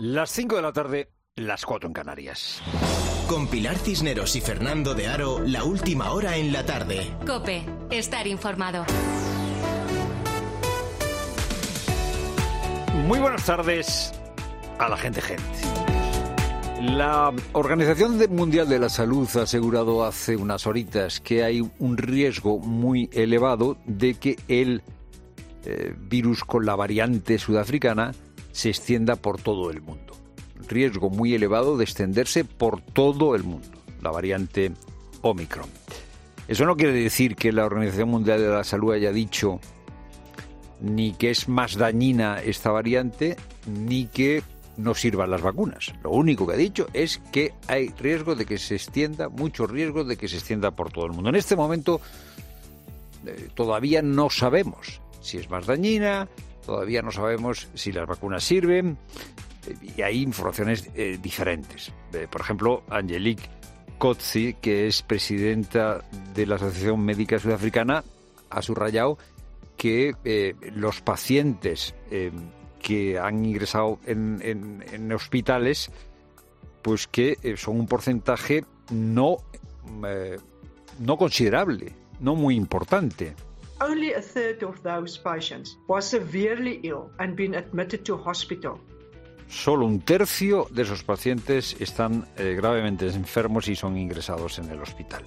Las 5 de la tarde, las 4 en Canarias. Con Pilar Cisneros y Fernando de Aro, la última hora en la tarde. COPE, estar informado. Muy buenas tardes a la gente. La Organización Mundial de la Salud ha asegurado hace unas horitas que hay un riesgo muy elevado de que el virus con la variante sudafricana se extienda por todo el mundo. Riesgo muy elevado de extenderse por todo el mundo, la variante Omicron. Eso no quiere decir que la Organización Mundial de la Salud haya dicho ni que es más dañina esta variante, ni que no sirvan las vacunas. Lo único que ha dicho es que hay riesgo de que se extienda, mucho riesgo de que se extienda por todo el mundo. En este momento todavía no sabemos si es más dañina, todavía no sabemos si las vacunas sirven, y hay informaciones diferentes. Por ejemplo, Angelique Coetzee, que es presidenta de la Asociación Médica Sudafricana, ha subrayado que los pacientes que han ingresado en hospitales, pues que son un porcentaje no considerable, no muy importante. Only a third of those patients was severely ill and been admitted to hospital. Solo un tercio de esos pacientes están gravemente enfermos y son ingresados en el hospital.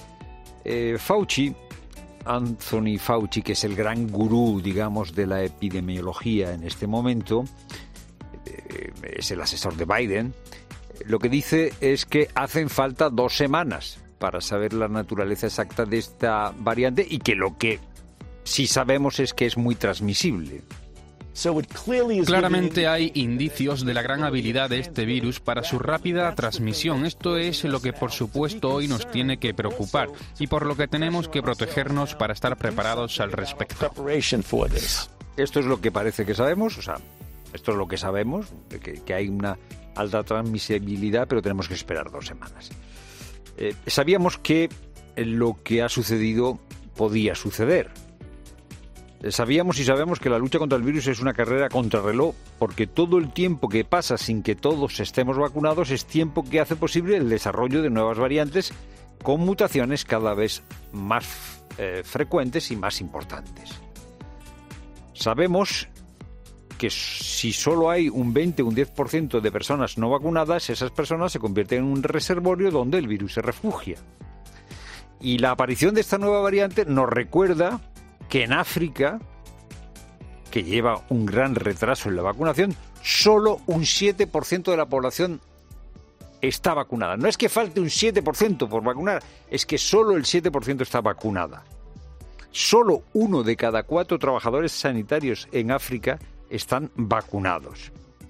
Anthony Fauci, que es el gran gurú, digamos, de la epidemiología en este momento, es el asesor de Biden, lo que dice es que hacen falta 2 semanas para saber la naturaleza exacta de esta variante y que lo que sí sabemos es que es muy transmisible. Claramente hay indicios de la gran habilidad de este virus para su rápida transmisión. Esto es lo que, por supuesto, hoy nos tiene que preocupar y por lo que tenemos que protegernos para estar preparados al respecto. Esto es lo que parece que sabemos, esto es lo que sabemos, que hay una alta transmisibilidad, pero tenemos que esperar 2 semanas. Sabíamos que lo que ha sucedido podía suceder. Sabíamos y sabemos que la lucha contra el virus es una carrera contrarreloj, porque todo el tiempo que pasa sin que todos estemos vacunados es tiempo que hace posible el desarrollo de nuevas variantes con mutaciones cada vez más frecuentes y más importantes. Sabemos que si solo hay un 20 o un 10% de personas no vacunadas, esas personas se convierten en un reservorio donde el virus se refugia. Y la aparición de esta nueva variante nos recuerda que en África, que lleva un gran retraso en la vacunación, solo un 7% de la población está vacunada. No es que falte un 7% por vacunar, es que solo el 7% está vacunada. Solo 1 de cada 4 trabajadores sanitarios en África están vacunados.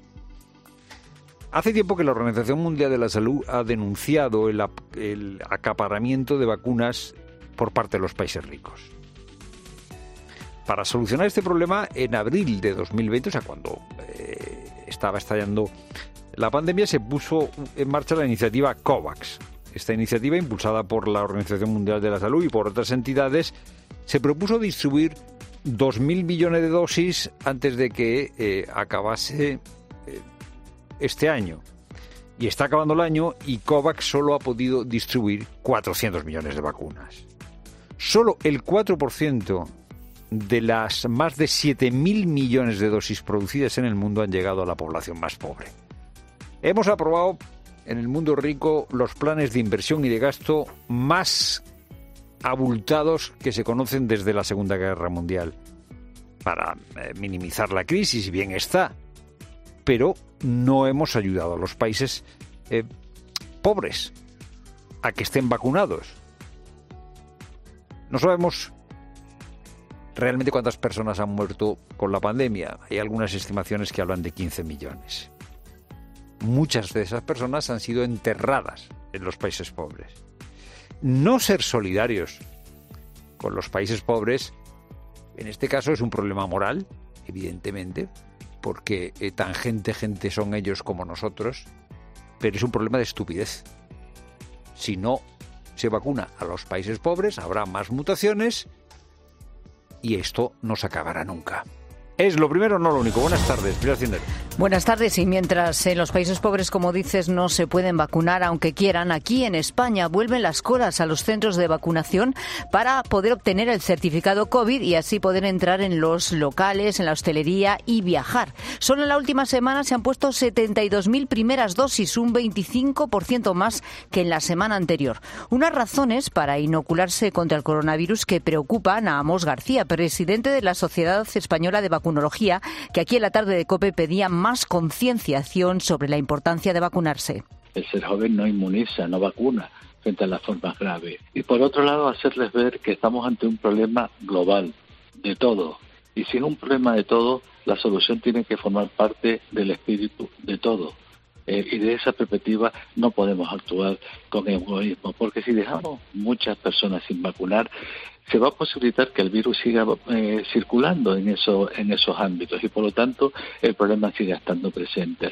Hace tiempo que la Organización Mundial de la Salud ha denunciado el acaparamiento de vacunas por parte de los países ricos. Para solucionar este problema, en abril de 2020, cuando estaba estallando la pandemia, se puso en marcha la iniciativa COVAX. Esta iniciativa, impulsada por la Organización Mundial de la Salud y por otras entidades, se propuso distribuir 2.000 millones de dosis antes de que acabase este año. Y está acabando el año y COVAX solo ha podido distribuir 400 millones de vacunas. Solo el 4% de las más de 7.000 millones de dosis producidas en el mundo han llegado a la población más pobre. Hemos aprobado en el mundo rico los planes de inversión y de gasto más abultados que se conocen desde la Segunda Guerra Mundial para minimizar la crisis, y bien está, pero no hemos ayudado a los países pobres a que estén vacunados. No sabemos realmente cuántas personas han muerto con la pandemia. Hay algunas estimaciones que hablan de 15 millones. Muchas de esas personas han sido enterradas en los países pobres. No ser solidarios con los países pobres, en este caso, es un problema moral, evidentemente, porque tan gente son ellos como nosotros, pero es un problema de estupidez. Si no se vacuna a los países pobres, habrá más mutaciones y esto no se acabará nunca. Es lo primero, no lo único. Buenas tardes, Pilar Cisneros. Buenas tardes. Y mientras en los países pobres, como dices, no se pueden vacunar aunque quieran, aquí en España vuelven las colas a los centros de vacunación para poder obtener el certificado COVID y así poder entrar en los locales, en la hostelería y viajar. Solo en la última semana se han puesto 72.000 primeras dosis, un 25% más que en la semana anterior. Unas razones para inocularse contra el coronavirus que preocupan a Amos García, presidente de la Sociedad Española de Vacunología, que aquí en la tarde de COPE pedía más concienciación sobre la importancia de vacunarse. El ser joven no inmuniza, no vacuna frente a las formas graves. Y por otro lado, hacerles ver que estamos ante un problema global, de todo. Y si es un problema de todo, la solución tiene que formar parte del espíritu de todo. Y de esa perspectiva no podemos actuar con egoísmo, porque si dejamos muchas personas sin vacunar, se va a posibilitar que el virus siga circulando en esos ámbitos y, por lo tanto, el problema siga estando presente.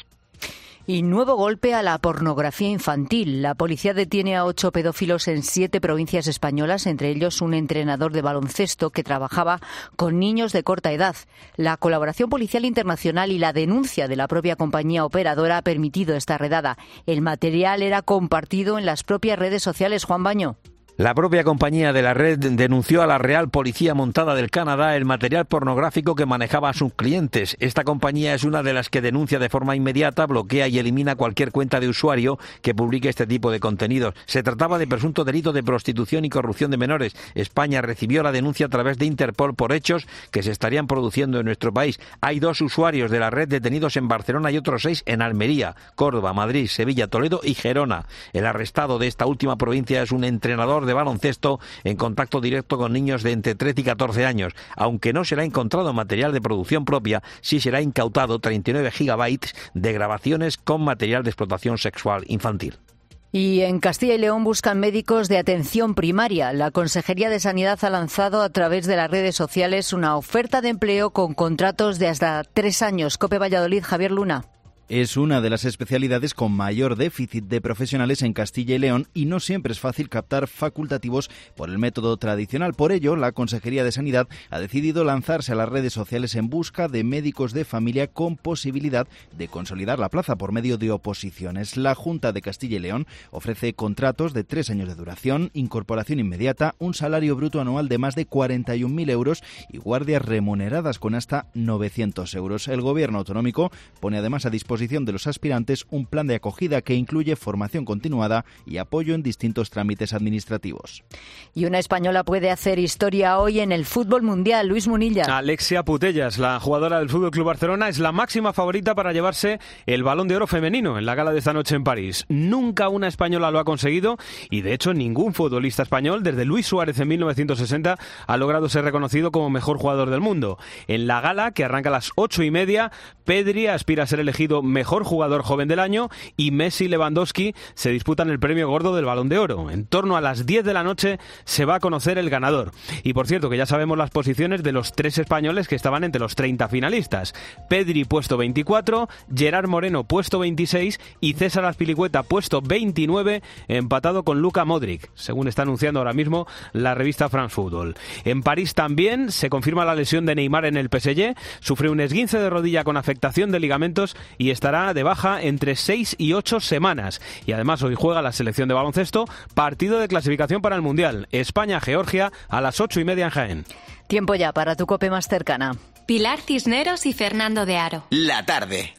Y nuevo golpe a la pornografía infantil. La policía detiene a 8 pedófilos en 7 provincias españolas, entre ellos un entrenador de baloncesto que trabajaba con niños de corta edad. La colaboración policial internacional y la denuncia de la propia compañía operadora ha permitido esta redada. El material era compartido en las propias redes sociales. Juan Baño. La propia compañía de la red denunció a la Real Policía Montada del Canadá el material pornográfico que manejaba a sus clientes. Esta compañía es una de las que denuncia de forma inmediata, bloquea y elimina cualquier cuenta de usuario que publique este tipo de contenidos. Se trataba de presunto delito de prostitución y corrupción de menores. España recibió la denuncia a través de Interpol por hechos que se estarían produciendo en nuestro país. Hay 2 usuarios de la red detenidos en Barcelona y otros 6 en Almería, Córdoba, Madrid, Sevilla, Toledo y Gerona. El arrestado de esta última provincia es un entrenador de baloncesto en contacto directo con niños de entre 13 y 14 años. Aunque no será encontrado material de producción propia, sí será incautado 39 gigabytes de grabaciones con material de explotación sexual infantil. Y en Castilla y León buscan médicos de atención primaria. La Consejería de Sanidad ha lanzado a través de las redes sociales una oferta de empleo con contratos de hasta 3 años. COPE Valladolid, Javier Luna. Es una de las especialidades con mayor déficit de profesionales en Castilla y León y no siempre es fácil captar facultativos por el método tradicional. Por ello, la Consejería de Sanidad ha decidido lanzarse a las redes sociales en busca de médicos de familia con posibilidad de consolidar la plaza por medio de oposiciones. La Junta de Castilla y León ofrece contratos de 3 años de duración, incorporación inmediata, un salario bruto anual de más de 41.000 euros y guardias remuneradas con hasta 900 euros. El Gobierno autonómico pone además a disposición de los aspirantes un plan de acogida que incluye formación continuada y apoyo en distintos trámites administrativos. Y una española puede hacer historia hoy en el fútbol mundial. Luis Munilla. Alexia Putellas, la jugadora del FC Barcelona, es la máxima favorita para llevarse el Balón de Oro femenino en la gala de esta noche en París. Nunca una española lo ha conseguido y, de hecho, ningún futbolista español, desde Luis Suárez en 1960, ha logrado ser reconocido como mejor jugador del mundo. En la gala, que arranca a las 8:30, Pedri aspira a ser elegido mejor jugador joven del año y Messi y Lewandowski se disputan el premio gordo del Balón de Oro. En torno a las 10 de la noche se va a conocer el ganador. Y por cierto, que ya sabemos las posiciones de los 3 españoles que estaban entre los 30 finalistas. Pedri puesto 24, Gerard Moreno puesto 26 y César Azpilicueta puesto 29, empatado con Luka Modric, según está anunciando ahora mismo la revista France Football. En París también se confirma la lesión de Neymar en el PSG, sufre un esguince de rodilla con afectación de ligamentos y estará de baja entre 6 y 8 semanas. Y además hoy juega la selección de baloncesto, partido de clasificación para el Mundial. España-Georgia a las 8:30 en Jaén. Tiempo ya para tu COPE más cercana. Pilar Cisneros y Fernando de Aro. La tarde.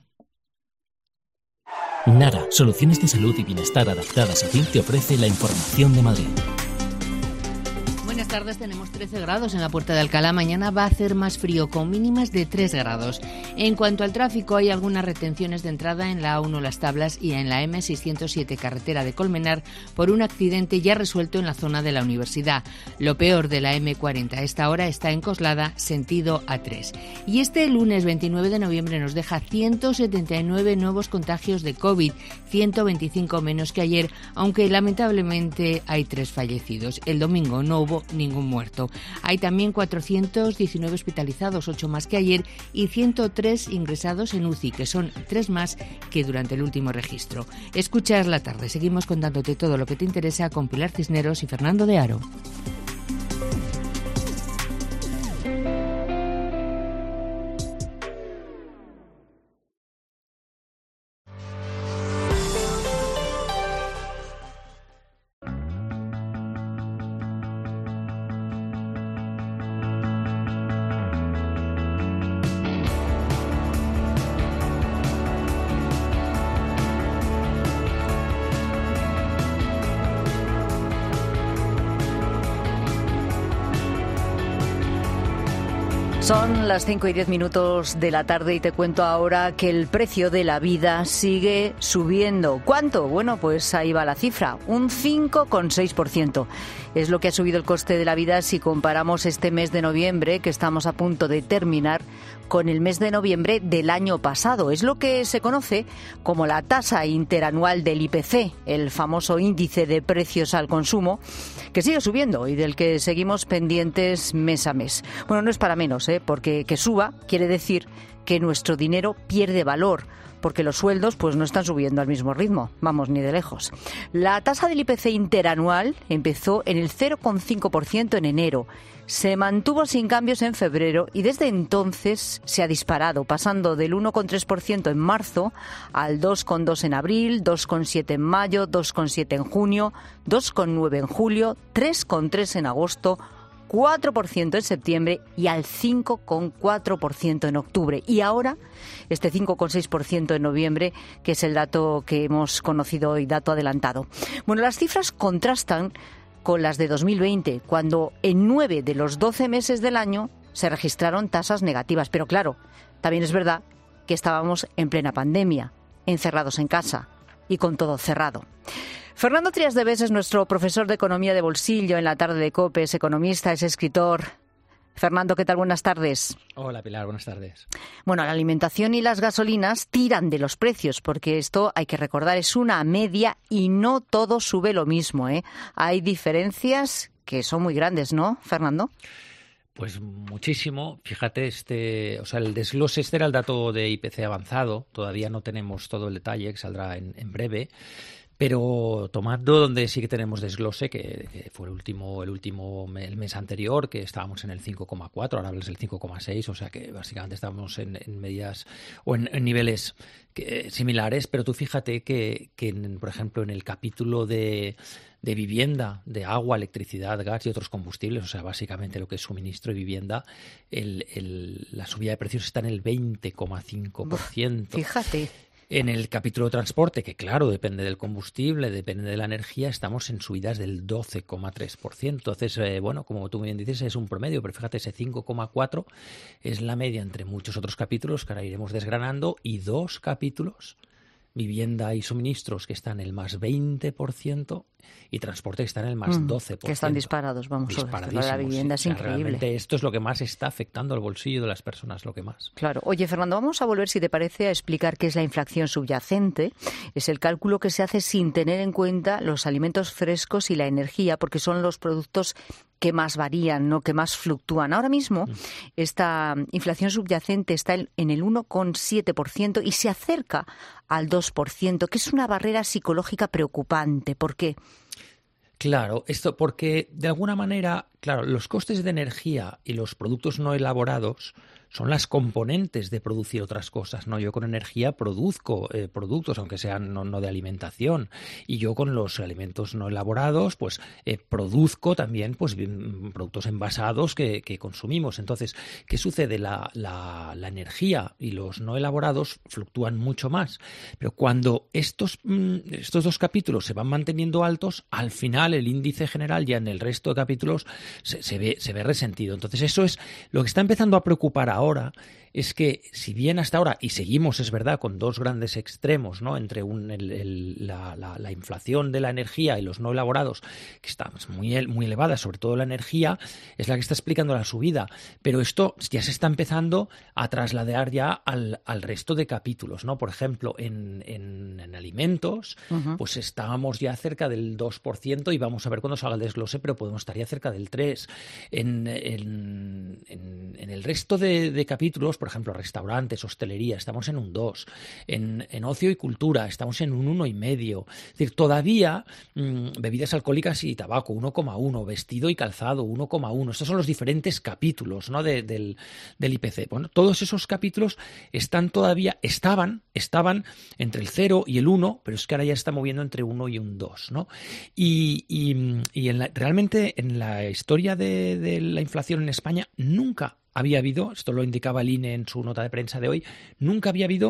Nara, soluciones de salud y bienestar adaptadas a ti, te ofrece la información de Madrid. Buenas tardes, tenemos 13 grados en la Puerta de Alcalá. Mañana va a hacer más frío, con mínimas de 3 grados. En cuanto al tráfico, hay algunas retenciones de entrada en la A1 Las Tablas y en la M607 carretera de Colmenar por un accidente ya resuelto en la zona de la universidad. Lo peor de la M40 a esta hora está en Coslada, sentido A3. Y este lunes 29 de noviembre nos deja 179 nuevos contagios de COVID, 125 menos que ayer, aunque lamentablemente hay 3 fallecidos. El domingo no hubo ningún muerto. Hay también 419 hospitalizados, 8 más que ayer, y 103 ingresados en UCI, que son 3 más que durante el último registro. Escuchas La Tarde. Seguimos contándote todo lo que te interesa con Pilar Cisneros y Fernando de Aro. Son las 5:10 de la tarde y te cuento ahora que el precio de la vida sigue subiendo. ¿Cuánto? Bueno, pues ahí va la cifra, un 5,6%. Es lo que ha subido el coste de la vida si comparamos este mes de noviembre, que estamos a punto de terminar, con el mes de noviembre del año pasado. Es lo que se conoce como la tasa interanual del IPC, el famoso índice de precios al consumo, que sigue subiendo y del que seguimos pendientes mes a mes. Bueno, no es para menos, porque que suba quiere decir que nuestro dinero pierde valor, porque los sueldos pues no están subiendo al mismo ritmo, vamos, ni de lejos. La tasa del IPC interanual empezó en el 0,5% en enero, se mantuvo sin cambios en febrero y desde entonces se ha disparado, pasando del 1,3% en marzo al 2,2% en abril, 2,7% en mayo, 2,7% en junio, 2,9% en julio, 3,3% en agosto, 4% en septiembre y al 5,4% en octubre. Y ahora, este 5,6% en noviembre, que es el dato que hemos conocido hoy, dato adelantado. Bueno, las cifras contrastan con las de 2020, cuando en 9 de los 12 meses del año se registraron tasas negativas. Pero claro, también es verdad que estábamos en plena pandemia, encerrados en casa y con todo cerrado. Fernando Trías de Bes es nuestro profesor de Economía de Bolsillo en la tarde de COPE, es economista, es escritor. Fernando, ¿qué tal? Buenas tardes. Hola, Pilar, buenas tardes. Bueno, la alimentación y las gasolinas tiran de los precios, porque esto, hay que recordar, es una media y no todo sube lo mismo, ¿eh? Hay diferencias que son muy grandes, ¿no, Fernando? Pues muchísimo. Fíjate, el desglose, era el dato de IPC avanzado. Todavía no tenemos todo el detalle, que saldrá en breve. Pero tomando donde sí que tenemos desglose, que fue el mes anterior, que estábamos en el 5,4, ahora hablas del 5,6, o sea que básicamente estamos en medidas o en niveles similares. Pero tú fíjate que por ejemplo, en el capítulo de vivienda, de agua, electricidad, gas y otros combustibles, o sea, básicamente lo que es suministro y vivienda, la subida de precios está en el 20,5%. Fíjate. En el capítulo de transporte, que claro, depende del combustible, depende de la energía, estamos en subidas del 12,3%. Entonces, como tú bien dices, es un promedio, pero fíjate, ese 5,4 es la media entre muchos otros capítulos que ahora iremos desgranando, y 2 capítulos, vivienda y suministros, que están en el más 20%, y transporte, que está en el más 12%. Que están disparados, vamos. La vivienda es increíble. Realmente esto es lo que más está afectando al bolsillo de las personas, lo que más. Claro. Oye, Fernando, vamos a volver, si te parece, a explicar qué es la inflación subyacente. Es el cálculo que se hace sin tener en cuenta los alimentos frescos y la energía, porque son los productos que más varían, ¿no?, que más fluctúan. Ahora mismo esta inflación subyacente está en el 1,7% y se acerca al 2%, que es una barrera psicológica preocupante. ¿Por qué? Claro, esto porque de alguna manera, claro, los costes de energía y los productos no elaborados son las componentes de producir otras cosas, ¿no? Yo con energía produzco productos, aunque sean no de alimentación, y yo con los alimentos no elaborados, pues produzco también pues productos envasados que consumimos. Entonces, ¿qué sucede? La energía y los no elaborados fluctúan mucho más, pero cuando estos 2 capítulos se van manteniendo altos, al final el índice general ya en el resto de capítulos se ve resentido. Entonces, eso es lo que está empezando a preocupar ahora, es que si bien hasta ahora, y seguimos, es verdad, con 2 grandes extremos, ¿no?, entre la inflación de la energía y los no elaborados, que está muy elevada, sobre todo la energía, es la que está explicando la subida, pero esto ya se está empezando a trasladar ya al resto de capítulos, ¿no? Por ejemplo, en alimentos, pues estábamos ya cerca del 2%, y vamos a ver cuando salga el desglose, pero podemos estar ya cerca del 3%. En el resto de capítulos, por ejemplo, restaurantes, hostelería, estamos en un 2%. En ocio y cultura estamos en un 1,5%. Es decir, todavía bebidas alcohólicas y tabaco, 1,1%. Vestido y calzado, 1,1%. Estos son los diferentes capítulos, ¿no?, del IPC. Bueno, todos esos capítulos estaban entre el 0 y el 1, pero es que ahora ya está moviendo entre 1 y un 2, ¿no? Y realmente en la historia de la inflación en España nunca había habido, esto lo indicaba el INE en su nota de prensa de hoy, nunca había habido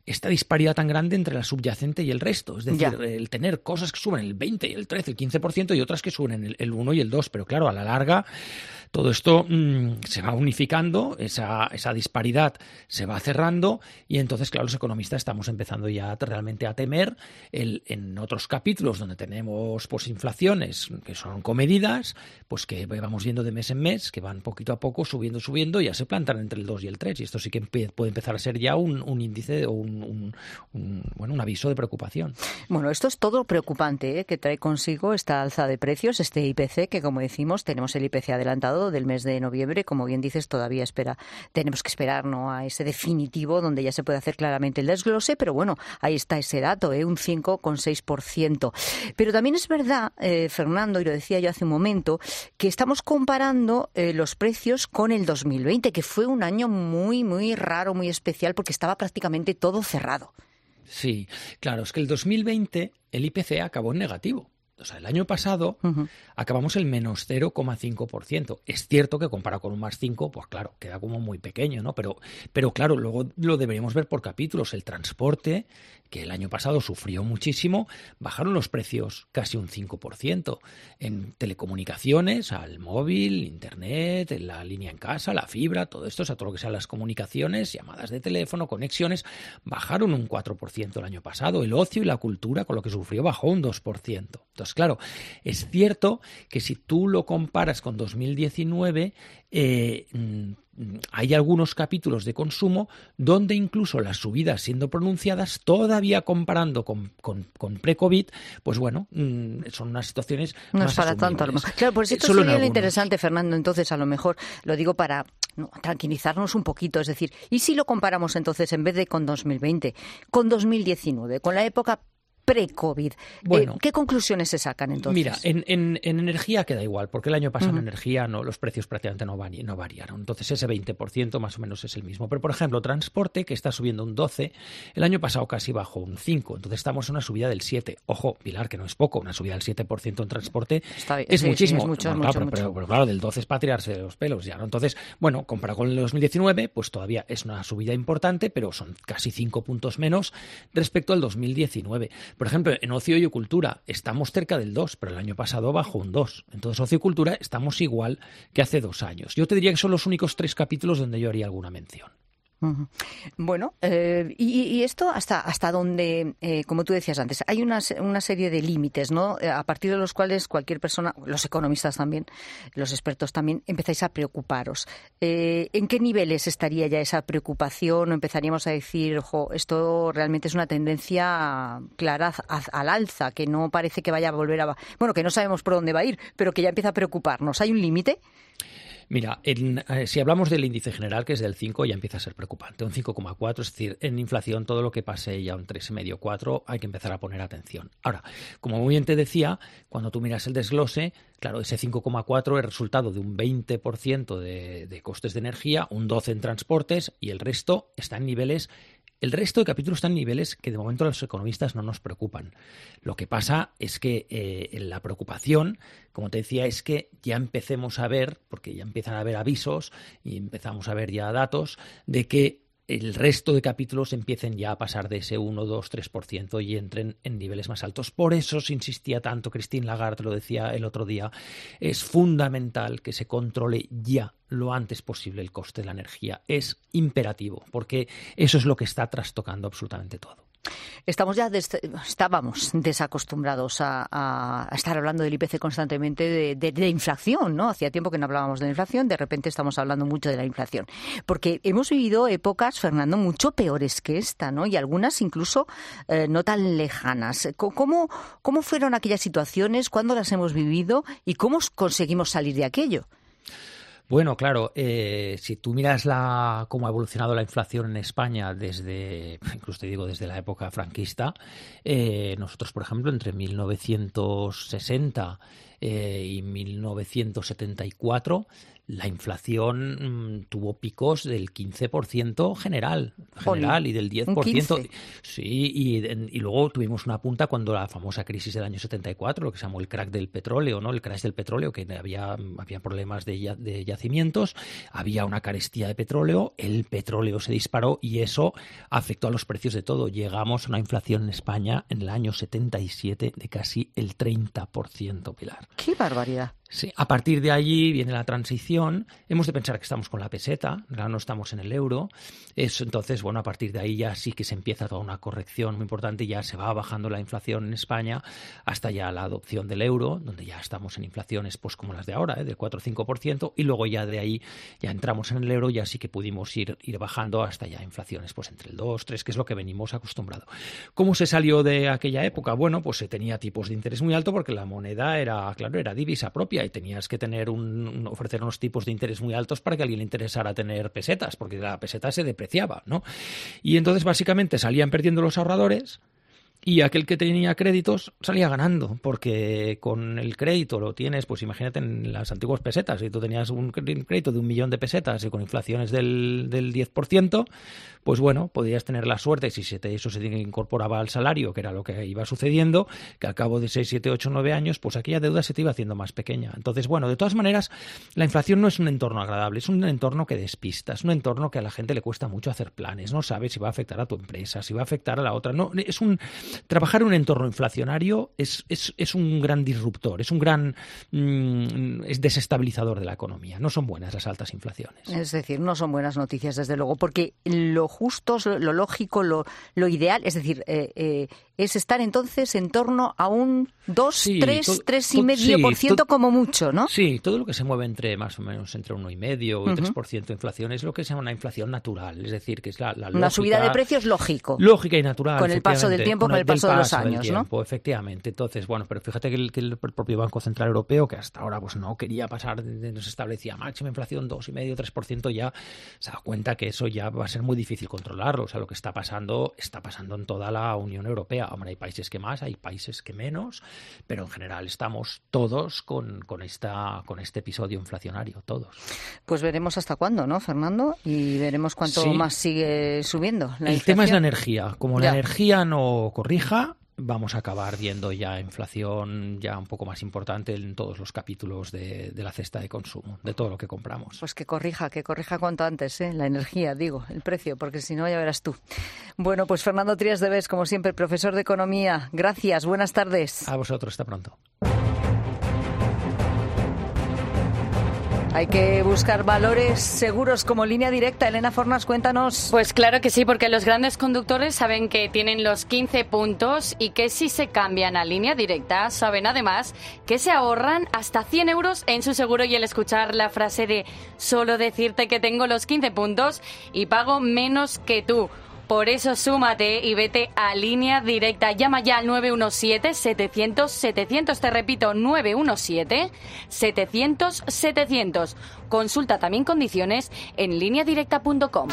esta disparidad tan grande entre la subyacente y el resto. Es decir, el tener cosas que suben el 20, el 13, el 15% y otras que suben el 1 y el 2. Pero claro, a la larga todo esto se va unificando, esa disparidad se va cerrando y entonces, claro, los economistas estamos empezando ya realmente a temer en otros capítulos donde tenemos pues inflaciones que son comedidas, pues que vamos viendo de mes en mes, que van poquito a poco subiendo, ya se plantan entre el 2 y el 3 y esto sí que puede empezar a ser ya un índice o un aviso de preocupación. Bueno, esto es todo preocupante, que trae consigo esta alza de precios, este IPC, que como decimos, tenemos el IPC adelantado del mes de noviembre, como bien dices, todavía tenemos que esperar, ¿no?, a ese definitivo donde ya se puede hacer claramente el desglose, pero bueno, ahí está ese dato, un 5,6%. Pero también es verdad, Fernando, y lo decía yo hace un momento, que estamos comparando los precios con el 2020, que fue un año muy, muy raro, muy especial, porque estaba prácticamente todo cerrado. Sí, claro, es que el 2020 el IPC acabó en negativo. O sea, el año pasado acabamos el menos 0,5%. Es cierto que comparado con un más 5, pues claro, queda como muy pequeño, ¿no? Pero claro, luego lo deberíamos ver por capítulos. El transporte, que el año pasado sufrió muchísimo, bajaron los precios casi un 5%. En telecomunicaciones, al móvil, internet, en la línea en casa, la fibra, todo esto, o sea, todo lo que sean las comunicaciones, llamadas de teléfono, conexiones, bajaron un 4% el año pasado. El ocio y la cultura, con lo que sufrió, bajó un 2%. Entonces, claro, es cierto que si tú lo comparas con 2019, hay algunos capítulos de consumo donde incluso las subidas siendo pronunciadas, todavía comparando con pre-COVID, pues bueno, son unas situaciones no más es para tanto, a lo mejor. Claro, pues esto sería lo interesante, Fernando, entonces a lo mejor, lo digo para tranquilizarnos un poquito, es decir, ¿y si lo comparamos entonces en vez de con 2020, con 2019, con la época pre-COVID? Bueno, ¿qué conclusiones se sacan entonces? Mira, en energía queda igual, porque el año pasado en energía los precios prácticamente no variaron. Entonces ese 20% más o menos es el mismo. Pero, por ejemplo, transporte, que está subiendo un 12%, el año pasado casi bajó un 5%. Entonces estamos en una subida del 7%. Ojo, Pilar, que no es poco, una subida del 7% en transporte es muchísimo. Sí, es mucho. Pero claro, del 12% es para tirarse de los pelos ya, ¿no? Entonces, bueno, comparado con el 2019, pues todavía es una subida importante, pero son casi 5 puntos menos respecto al 2019. Por ejemplo, en ocio y cultura estamos cerca del 2, pero el año pasado bajó un 2. Entonces, ocio y cultura estamos igual que hace 2 años. Yo te diría que son los únicos 3 capítulos donde yo haría alguna mención. Bueno, y esto hasta donde, como tú decías antes, hay una serie de límites, ¿no?, a partir de los cuales cualquier persona, los economistas también, los expertos también, empezáis a preocuparos. ¿En qué niveles estaría ya esa preocupación? ¿O empezaríamos a decir, ojo, esto realmente es una tendencia clara al alza, que no parece que vaya a volver a... Bueno, que no sabemos por dónde va a ir, pero que ya empieza a preocuparnos? ¿Hay un límite? Mira, si hablamos del índice general, que es del 5, ya empieza a ser preocupante. Un 5,4, es decir, en inflación todo lo que pase ya un 3,5, 4, hay que empezar a poner atención. Ahora, como muy bien te decía, cuando tú miras el desglose, claro, ese 5,4 es resultado de un 20% de costes de energía, un 12% en transportes y el resto está en niveles... El resto de capítulos están en niveles que de momento los economistas no nos preocupan. Lo que pasa es que la preocupación, como te decía, es que ya empecemos a ver, porque ya empiezan a haber avisos y empezamos a ver ya datos de que el resto de capítulos empiecen ya a pasar de ese 1, 2, 3% y entren en niveles más altos. Por eso se insistía tanto, Christine Lagarde lo decía el otro día, es fundamental que se controle ya lo antes posible el coste de la energía. Es imperativo, porque eso es lo que está trastocando absolutamente todo. Estábamos desacostumbrados a estar hablando del IPC constantemente, de inflación, ¿no? Hacía tiempo que no hablábamos de la inflación, de repente estamos hablando mucho de la inflación. Porque hemos vivido épocas, Fernando, mucho peores que esta, ¿no? Y algunas incluso no tan lejanas. ¿Cómo fueron aquellas situaciones? ¿Cuándo las hemos vivido? ¿Y cómo conseguimos salir de aquello? Bueno, claro, si tú miras cómo ha evolucionado la inflación en España incluso te digo, desde la época franquista, nosotros, por ejemplo, entre 1960 y 1974, la inflación tuvo picos del 15% general y del 10%. Sí, y luego tuvimos una punta cuando la famosa crisis del año 74, lo que se llamó el crack del petróleo, ¿no? El crash del petróleo, que había problemas de yacimientos, había una carestía de petróleo, el petróleo se disparó y eso afectó a los precios de todo. Llegamos a una inflación en España en el año 77 de casi el 30%, Pilar. ¡Qué barbaridad! Sí, a partir de allí viene la transición. Hemos de pensar que estamos con la peseta, no estamos en el euro. Entonces, bueno, a partir de ahí ya sí que se empieza toda una corrección muy importante. Ya se va bajando la inflación en España hasta ya la adopción del euro, donde ya estamos en inflaciones pues como las de ahora, del 4 o 5%. Y luego ya de ahí ya entramos en el euro, ya sí que pudimos ir bajando hasta ya inflaciones pues entre el 2, 3, que es lo que venimos acostumbrados. ¿Cómo se salió de aquella época? Bueno, pues se tenía tipos de interés muy altos porque la moneda era divisa propia y tenías que tener ofrecer unos tipos de interés muy altos para que a alguien le interesara tener pesetas, porque la peseta se depreciaba, ¿no? Y entonces básicamente salían perdiendo los ahorradores y aquel que tenía créditos salía ganando, porque con el crédito lo tienes, pues imagínate en las antiguas pesetas, si tú tenías un crédito de 1.000.000 de pesetas y con inflaciones del 10%, pues bueno, podías tener la suerte, si eso se incorporaba al salario, que era lo que iba sucediendo, que al cabo de 6, 7, 8, 9 años, pues aquella deuda se te iba haciendo más pequeña. Entonces, bueno, de todas maneras, la inflación no es un entorno agradable, es un entorno que despista, es un entorno que a la gente le cuesta mucho hacer planes, no sabe si va a afectar a tu empresa, si va a afectar a la otra, no, trabajar en un entorno inflacionario es un gran disruptor, es desestabilizador de la economía. No son buenas las altas inflaciones. Es decir, no son buenas noticias, desde luego, porque lo justo, lo lógico, lo ideal, es decir, es estar entonces en torno a un 2, 3,5% como mucho, ¿no? Sí, todo lo que se mueve más o menos entre 1,5% y 3% de inflación es lo que se llama una inflación natural, es decir, que es la lógica. Una subida de precios lógica y natural. Con el paso del tiempo, con el paso de los años, ¿no? Efectivamente. Entonces, bueno, pero fíjate que el propio Banco Central Europeo, que hasta ahora pues no quería pasar, nos establecía máxima inflación 2,5%, 3%, ya se ha dado cuenta que eso ya va a ser muy difícil controlarlo. O sea, lo que está pasando en toda la Unión Europea. Hombre, hay países que más, hay países que menos, pero en general estamos todos con este episodio inflacionario, todos. Pues veremos hasta cuándo, ¿no, Fernando? Y veremos cuánto más sigue subiendo la inflación. El tema es la energía. Como la energía no corrija, vamos a acabar viendo ya inflación ya un poco más importante en todos los capítulos de la cesta de consumo, de todo lo que compramos. Pues que corrija cuanto antes, la energía, digo, el precio, porque si no ya verás tú. Bueno, pues Fernando Trías de Bes, como siempre, profesor de Economía. Gracias, buenas tardes. A vosotros, hasta pronto. Hay que buscar valores seguros como Línea Directa. Elena Fornas, cuéntanos. Pues claro que sí, porque los grandes conductores saben que tienen los 15 puntos y que si se cambian a Línea Directa, saben además que se ahorran hasta 100 euros en su seguro. Y el escuchar la frase de solo decirte que tengo los 15 puntos y pago menos que tú. Por eso súmate y vete a Línea Directa. Llama ya al 917-700-700. Te repito, 917-700-700. Consulta también condiciones en lineadirecta.com.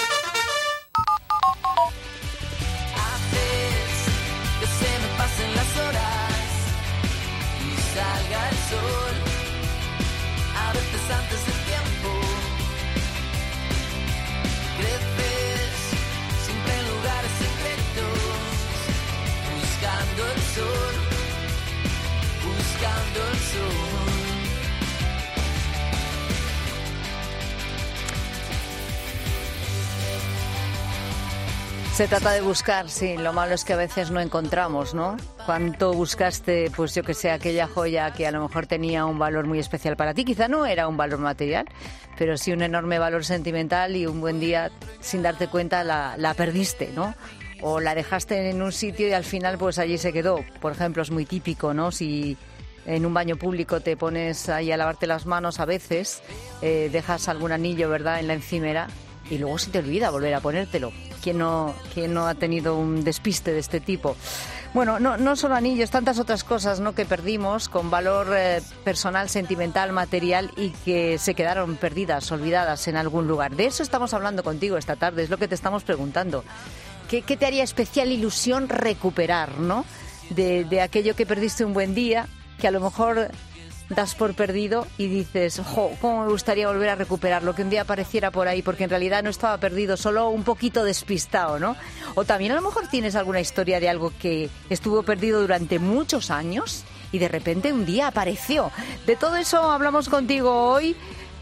Se trata de buscar, sí. Lo malo es que a veces no encontramos, ¿no? ¿Cuánto buscaste, pues yo que sé, aquella joya que a lo mejor tenía un valor muy especial para ti? Quizá no era un valor material, pero sí un enorme valor sentimental y un buen día, sin darte cuenta, la perdiste, ¿no? O la dejaste en un sitio y al final pues allí se quedó. Por ejemplo, es muy típico, ¿no? Si en un baño público te pones ahí a lavarte las manos a veces, dejas algún anillo, ¿verdad?, en la encimera y luego se te olvida volver a ponértelo. ¿Quién no ha tenido un despiste de este tipo? Bueno, no solo anillos, tantas otras cosas, ¿no?, que perdimos con valor personal, sentimental, material y que se quedaron perdidas, olvidadas en algún lugar. De eso estamos hablando contigo esta tarde, es lo que te estamos preguntando. ¿Qué te haría especial ilusión recuperar, ¿no?, de aquello que perdiste un buen día, que a lo mejor das por perdido y dices, cómo me gustaría volver a recuperarlo, que un día apareciera por ahí, porque en realidad no estaba perdido, solo un poquito despistado, ¿no? O también a lo mejor tienes alguna historia de algo que estuvo perdido durante muchos años y de repente un día apareció. De todo eso hablamos contigo hoy,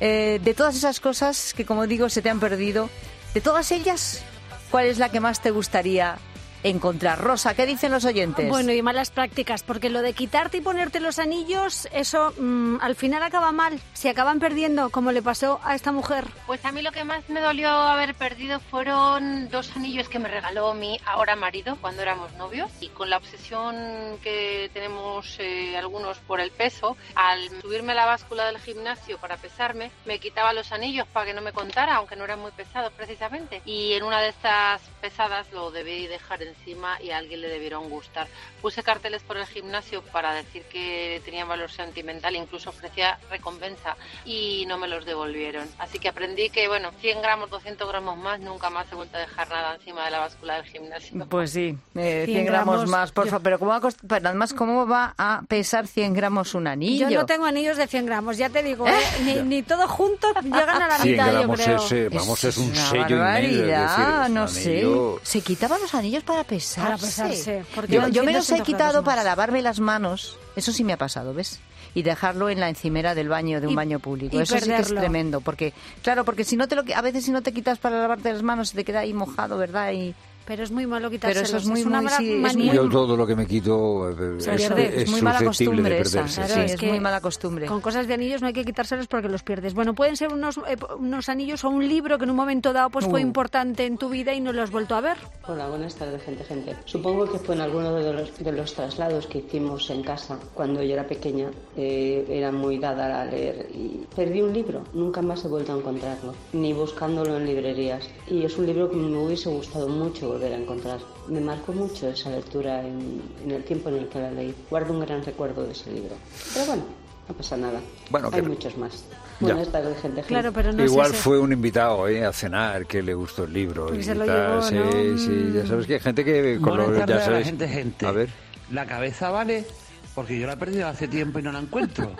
de todas esas cosas que, como digo, se te han perdido. De todas ellas, ¿cuál es la que más te gustaría encontrar? Rosa, ¿qué dicen los oyentes? Bueno, y malas prácticas, porque lo de quitarte y ponerte los anillos, eso al final acaba mal. Se acaban perdiendo, como le pasó a esta mujer. Pues a mí lo que más me dolió haber perdido fueron 2 anillos que me regaló mi ahora marido cuando éramos novios. Y con la obsesión que tenemos algunos por el peso, al subirme a la báscula del gimnasio para pesarme, me quitaba los anillos para que no me contara, aunque no eran muy pesados precisamente. Y en una de estas pesadas lo debí dejar encima y a alguien le debieron gustar. Puse carteles por el gimnasio para decir que tenían valor sentimental, incluso ofrecía recompensa y no me los devolvieron. Así que aprendí que, 100 gramos, 200 gramos más, nunca más he vuelto a dejar nada encima de la báscula del gimnasio. Pues sí, 100 gramos más, por favor. Pero además, ¿cómo va a pesar 100 gramos un anillo? Yo no tengo anillos de 100 gramos, ya te digo, ni todo junto llegan a la mitad, yo creo. Es un sello inmenso. No sé. Se quitaban los anillos para pesarse. Yo me los he quitado para lavarme las manos. Eso sí me ha pasado, ¿ves? Y dejarlo en la encimera del baño, de un baño público. Eso sí que es tremendo, porque si no a veces si no te quitas para lavarte las manos se te queda ahí mojado, ¿verdad? Pero es muy malo quitárselo. Pero eso es una manía. Yo todo lo que me quito es muy mala costumbre de perderse. Claro, es muy mala costumbre. Con cosas de anillos no hay que quitárselos porque los pierdes. Bueno, pueden ser unos anillos o un libro que en un momento dado fue importante en tu vida y no lo has vuelto a ver. Hola, buenas tardes, gente. Supongo que fue en alguno de los traslados que hicimos en casa cuando yo era pequeña. Era muy dada a leer y perdí un libro. Nunca más he vuelto a encontrarlo, ni buscándolo en librerías. Y es un libro que me hubiese gustado mucho volver a encontrar. Me marcó mucho esa lectura en el tiempo en el que la leí. Guardo un gran recuerdo de ese libro. Pero bueno, no pasa nada. Hay muchos más. Buenas tardes, gente. Claro, pero no igual fue un invitado a cenar que le gustó el libro. Y se lo llevó, ¿no? Sí, ya sabes que hay gente que... ya sabes, gente. A ver. La cabeza vale... Porque yo la he perdido hace tiempo y no la encuentro.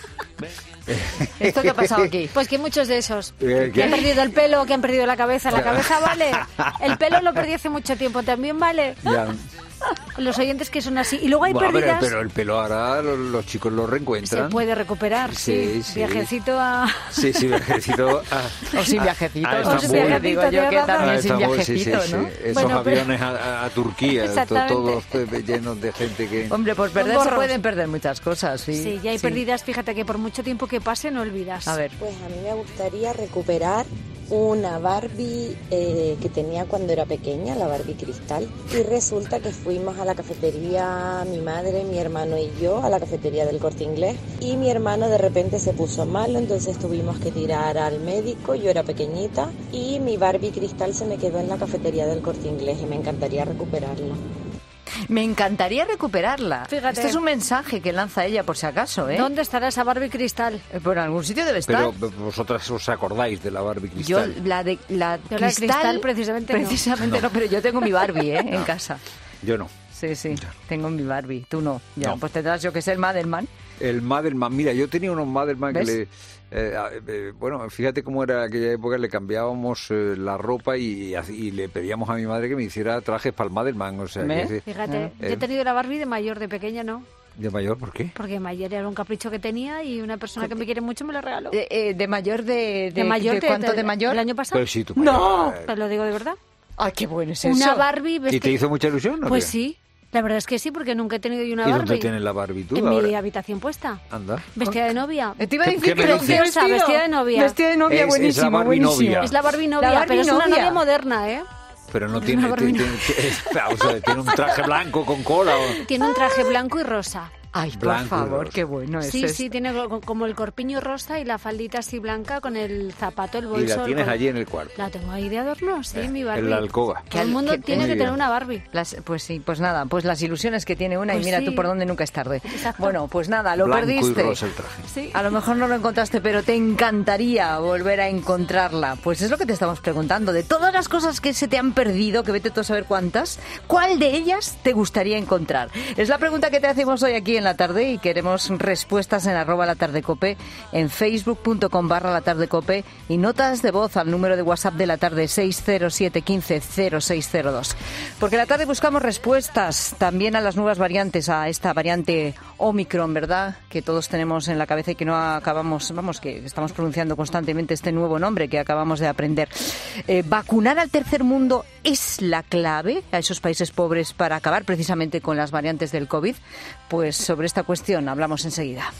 ¿Esto qué ha pasado aquí? Pues que muchos de esos que han perdido el pelo, que han perdido la cabeza. La cabeza vale. El pelo lo perdí hace mucho tiempo. También vale. Ya. Los oyentes que son así. Y luego hay pérdidas. Pero el pelo ahora los chicos lo reencuentran. Se puede recuperar, sí. Viajecito a... Sí, viajecito a... O sin viajecito. O sin viajecito, yo que también sin viajecito, ¿no? Esos aviones a Turquía, todos llenos de gente que... Hombre, pues se pueden perder muchas cosas, sí. Sí, y hay pérdidas, fíjate, que por mucho tiempo que pase no olvidas. A ver. Pues a mí me gustaría recuperar una Barbie que tenía cuando era pequeña, la Barbie Cristal, y resulta que fuimos a la cafetería, mi madre, mi hermano y yo, a la cafetería del Corte Inglés, y mi hermano de repente se puso malo, entonces tuvimos que tirar al médico, yo era pequeñita, y mi Barbie Cristal se me quedó en la cafetería del Corte Inglés y me encantaría recuperarla. Me encantaría recuperarla. Fíjate. Este es un mensaje que lanza ella por si acaso, ¿eh? ¿Dónde estará esa Barbie Cristal? Por algún sitio debe estar. Pero vosotras os acordáis de la Barbie Cristal. Yo la Cristal precisamente no, pero yo tengo mi Barbie, en casa. Yo no. Sí, tengo mi Barbie. Tú no. Ya, no. Pues tendrás, yo que sé, el Madelman. El Madelman, mira, yo tenía unos Madelman que le... fíjate cómo era aquella época, le cambiábamos la ropa y le pedíamos a mi madre que me hiciera trajes para el Madelman. O sea, fíjate, yo he tenido la Barbie de mayor, de pequeña no. ¿De mayor? ¿Por qué? Porque mayor era un capricho que tenía y una persona que me quiere mucho me la regaló. ¿De mayor de mayor? ¿De cuánto de mayor? ¿El año pasado? Pero sí, ¡No! Te lo digo de verdad. ¡Ay, qué bueno es eso! Una Barbie... ¿Y te hizo mucha ilusión? Pues sí. La verdad es que sí, porque nunca he tenido yo una Barbie. ¿Y dónde tienes la Barbie tú en ahora? mi habitación puesta. Anda. Vestida de novia. Te iba a decir preciosa, vestida de novia. Vestida de novia, buenísimo. Es la Barbie novia. Es la Barbie novia, pero es una novia moderna, ¿eh? Pero no tiene un traje blanco con cola. Tiene un traje blanco y rosa. Ay, por favor, qué bueno es. Sí, tiene como el corpiño rosa y la faldita así blanca con el zapato, el bolso. ¿Y la tienes allí en el cuarto? La tengo ahí de adorno, sí, mi Barbie. En la alcoba. Todo el mundo tiene que tener una Barbie. Pues sí, pues nada, pues las ilusiones que tiene una, pues y mira tú por dónde nunca es tarde. Exacto. Bueno, pues nada, lo blanco perdiste. Y rosa el traje. Sí. A lo mejor no lo encontraste, pero te encantaría volver a encontrarla. Pues es lo que te estamos preguntando. De todas las cosas que se te han perdido, que vete tú a saber cuántas, ¿cuál de ellas te gustaría encontrar? Es la pregunta que te hacemos hoy aquí en en la tarde y queremos respuestas en @latardecope, en facebook.com/latardecope y notas de voz al número de WhatsApp de la tarde 607 15 0602. Porque la tarde buscamos respuestas también a las nuevas variantes, a esta variante Omicron, ¿verdad? Que todos tenemos en la cabeza y que no acabamos, que estamos pronunciando constantemente este nuevo nombre que acabamos de aprender. ¿Vacunar al tercer mundo es la clave a esos países pobres para acabar precisamente con las variantes del COVID? Pues sobre esta cuestión hablamos enseguida.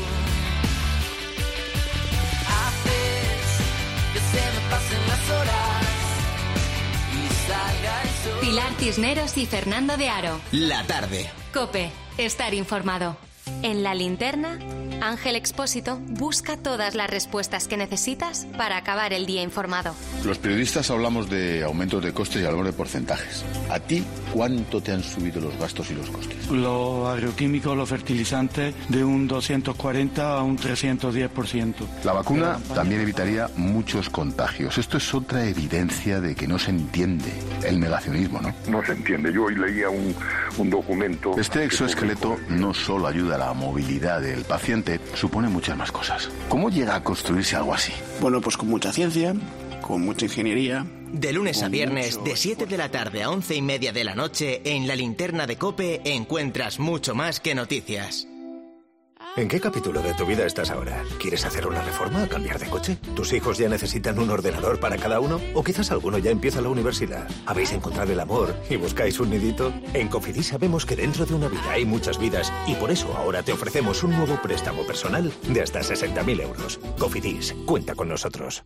Pilar Cisneros y Fernando de Aro. La tarde. COPE. Estar informado. En La Linterna, Ángel Expósito busca todas las respuestas que necesitas para acabar el día informado. Los periodistas hablamos de aumentos de costes y hablamos de porcentajes. ¿A ti cuánto te han subido los gastos y los costes? Los agroquímicos, los fertilizantes, de un 240 a un 310%. La vacuna también evitaría muchos contagios. Esto es otra evidencia de que no se entiende el negacionismo, ¿no? No se entiende. Yo hoy leía un documento... Este exoesqueleto no solo ayuda a la movilidad del paciente, supone muchas más cosas. ¿Cómo llega a construirse algo así? Bueno, pues con mucha ciencia, con mucha ingeniería. De lunes a viernes, de 7 de la tarde a 11:30 de la noche, en La Linterna de COPE encuentras mucho más que noticias. ¿En qué capítulo de tu vida estás ahora? ¿Quieres hacer una reforma o cambiar de coche? ¿Tus hijos ya necesitan un ordenador para cada uno? ¿O quizás alguno ya empieza la universidad? ¿Habéis encontrado el amor y buscáis un nidito? En Cofidis sabemos que dentro de una vida hay muchas vidas y por eso ahora te ofrecemos un nuevo préstamo personal de hasta 60.000 euros. Cofidis, cuenta con nosotros.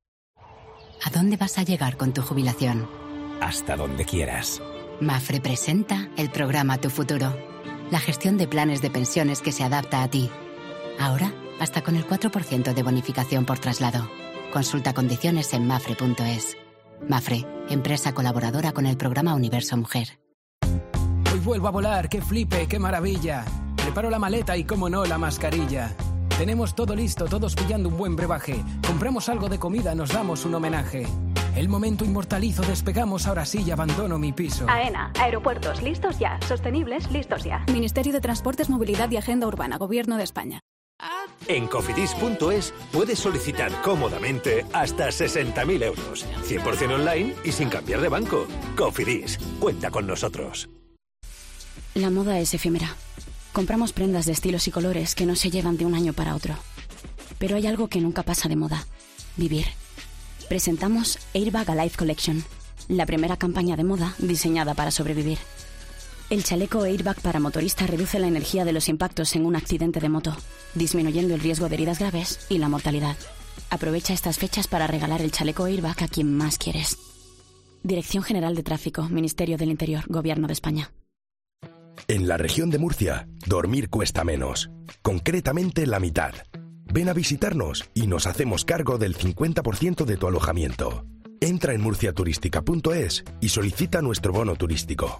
¿A dónde vas a llegar con tu jubilación? Hasta donde quieras. Mafre presenta el programa Tu Futuro. La gestión de planes de pensiones que se adapta a ti. Ahora, hasta con el 4% de bonificación por traslado. Consulta condiciones en mafre.es. Mafre, empresa colaboradora con el programa Universo Mujer. Hoy vuelvo a volar, qué flipe, qué maravilla. Preparo la maleta y, como no, la mascarilla. Tenemos todo listo, todos pillando un buen brebaje. Compramos algo de comida, nos damos un homenaje. El momento inmortalizo, despegamos, ahora sí y abandono mi piso. AENA, aeropuertos listos ya, sostenibles listos ya. Ministerio de Transportes, Movilidad y Agenda Urbana, Gobierno de España. En cofidis.es puedes solicitar cómodamente hasta 60.000 euros, 100% online y sin cambiar de banco. Cofidis, cuenta con nosotros. La moda es efímera. Compramos prendas de estilos y colores que no se llevan de un año para otro. Pero hay algo que nunca pasa de moda: vivir. Presentamos Airbag Alive Collection, la primera campaña de moda diseñada para sobrevivir. El chaleco Airbag para motorista reduce la energía de los impactos en un accidente de moto, disminuyendo el riesgo de heridas graves y la mortalidad. Aprovecha estas fechas para regalar el chaleco Airbag a quien más quieres. Dirección General de Tráfico, Ministerio del Interior, Gobierno de España. En la región de Murcia, dormir cuesta menos, concretamente la mitad. Ven a visitarnos y nos hacemos cargo del 50% de tu alojamiento. Entra en murciaturística.es y solicita nuestro bono turístico.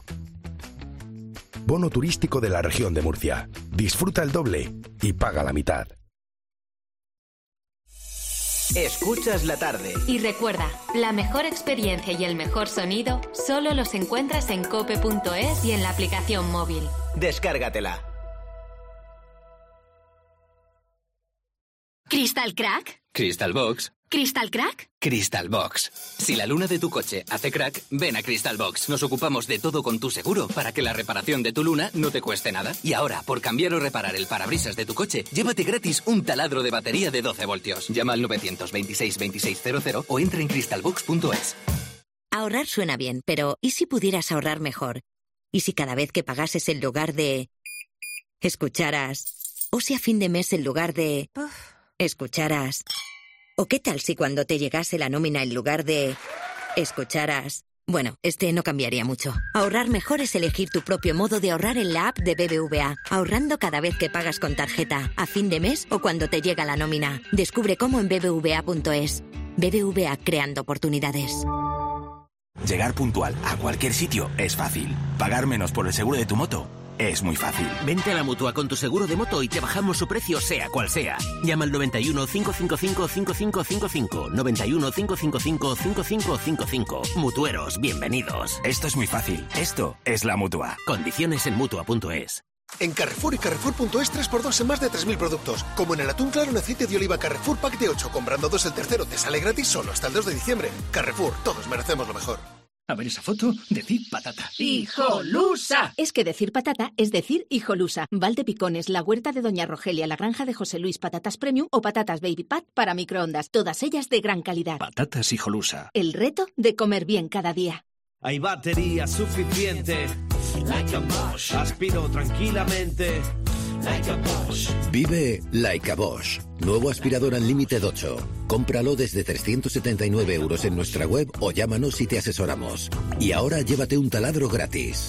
Bono turístico de la región de Murcia. Disfruta el doble y paga la mitad. Escuchas la tarde. Y recuerda, la mejor experiencia y el mejor sonido solo los encuentras en cope.es y en la aplicación móvil. Descárgatela. ¿Crystal Crack? Crystal Box. ¿Crystal Crack? Crystal Box. Si la luna de tu coche hace crack, ven a Crystal Box. Nos ocupamos de todo con tu seguro para que la reparación de tu luna no te cueste nada. Y ahora, por cambiar o reparar el parabrisas de tu coche, llévate gratis un taladro de batería de 12 voltios. Llama al 926 2600 o entra en crystalbox.es. Ahorrar suena bien, pero ¿y si pudieras ahorrar mejor? ¿Y si cada vez que pagases en lugar de... escucharas? ¿O si a fin de mes en lugar de... escucharas? ¿O qué tal si cuando te llegase la nómina en lugar de... escucharas? Bueno, no cambiaría mucho. Ahorrar mejor es elegir tu propio modo de ahorrar en la app de BBVA. Ahorrando cada vez que pagas con tarjeta, a fin de mes o cuando te llega la nómina. Descubre cómo en bbva.es. BBVA, creando oportunidades. Llegar puntual a cualquier sitio es fácil. Pagar menos por el seguro de tu moto es muy fácil. Vente a la Mutua con tu seguro de moto y te bajamos su precio sea cual sea. Llama al 91 555 5555. 91 555 5555. Mutueros, bienvenidos. Esto es muy fácil. Esto es la Mutua. Condiciones en Mutua.es. En Carrefour y Carrefour.es 3x2 en más de 3.000 productos. Como en el atún claro en aceite de oliva Carrefour Pack de 8. Comprando 2 el tercero te sale gratis solo hasta el 2 de diciembre. Carrefour, todos merecemos lo mejor. A ver esa foto, decir patata. ¡Hijolusa! Es que decir patata es decir hijolusa. Valdepicones, la huerta de Doña Rogelia, la granja de José Luis, patatas premium o patatas baby pat para microondas. Todas ellas de gran calidad. Patatas hijolusa. El reto de comer bien cada día. Hay batería suficiente. Like a Bosch. Aspiro tranquilamente. Like a Bosch. Vive Like a Bosch. Nuevo aspirador Unlimited 8. Cómpralo desde 379 € en nuestra web o llámanos y te asesoramos. Y ahora llévate un taladro gratis.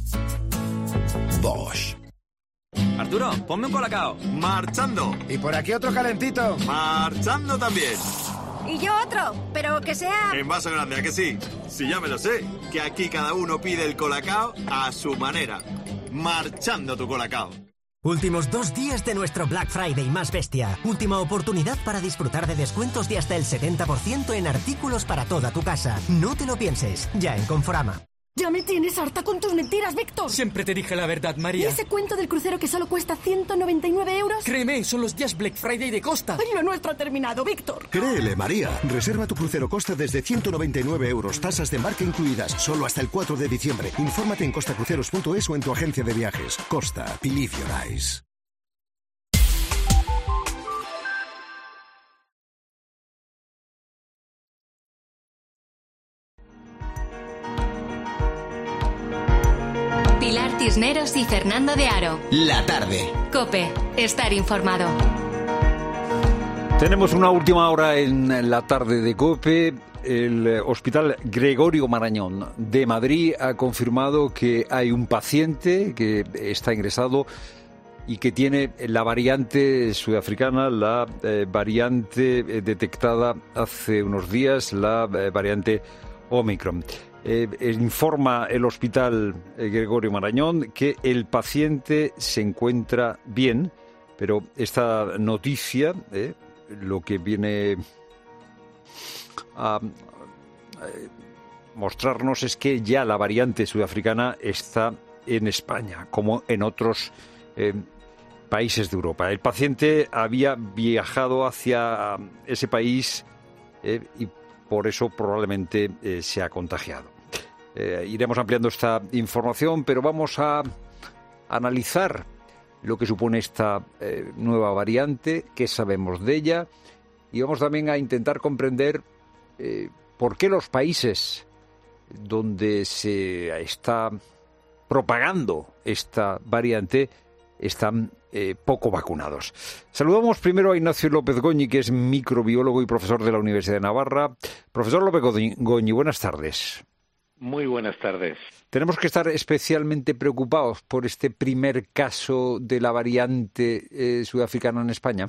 Bosch. Arturo, ponme un colacao. Marchando. Y por aquí otro calentito. Marchando también. Y yo otro, pero que sea... En vaso grande, ¿a que sí? Sí, ya me lo sé. Que aquí cada uno pide el colacao a su manera. Marchando tu colacao. Últimos 2 días de nuestro Black Friday más bestia. Última oportunidad para disfrutar de descuentos de hasta el 70% en artículos para toda tu casa. No te lo pienses, ya en Conforama. Ya me tienes harta con tus mentiras, Víctor. Siempre te dije la verdad, María. ¿Y ese cuento del crucero que solo cuesta 199 €? Créeme, son los días Black Friday de Costa. Ay, lo nuestro ha terminado, Víctor. Créele, María. Reserva tu crucero Costa desde 199 €, tasas de embarque incluidas, solo hasta el 4 de diciembre. Infórmate en costacruceros.es o en tu agencia de viajes. Costa, believe your eyes. Pilar Cisneros y Fernando de Aro. La tarde. COPE. Estar informado. Tenemos una última hora en la tarde de COPE. El Hospital Gregorio Marañón de Madrid ha confirmado que hay un paciente que está ingresado y que tiene la variante sudafricana, la variante detectada hace unos días, la variante Omicron. Informa el Hospital Gregorio Marañón que el paciente se encuentra bien, pero esta noticia lo que viene a mostrarnos es que ya la variante sudafricana está en España, como en otros países de Europa. El paciente había viajado hacia ese país y por eso probablemente se ha contagiado. Iremos ampliando esta información, pero vamos a analizar lo que supone esta nueva variante, qué sabemos de ella, y vamos también a intentar comprender por qué los países donde se está propagando esta variante están poco vacunados. Saludamos primero a Ignacio López Goñi, que es microbiólogo y profesor de la Universidad de Navarra. Profesor López Goñi, buenas tardes. Muy buenas tardes. ¿Tenemos que estar especialmente preocupados por este primer caso de la variante sudafricana en España?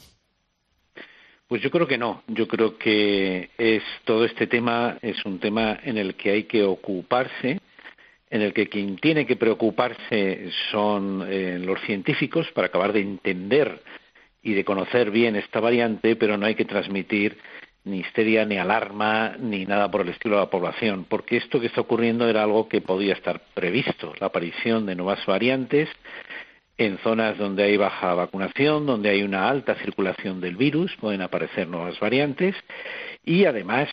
Pues yo creo que no. Yo creo que todo este tema es un tema en el que hay que ocuparse, en el que quien tiene que preocuparse son los científicos para acabar de entender y de conocer bien esta variante, pero no hay que transmitir ni histeria, ni alarma, ni nada por el estilo a la población, porque esto que está ocurriendo era algo que podía estar previsto, la aparición de nuevas variantes en zonas donde hay baja vacunación, donde hay una alta circulación del virus, pueden aparecer nuevas variantes, y además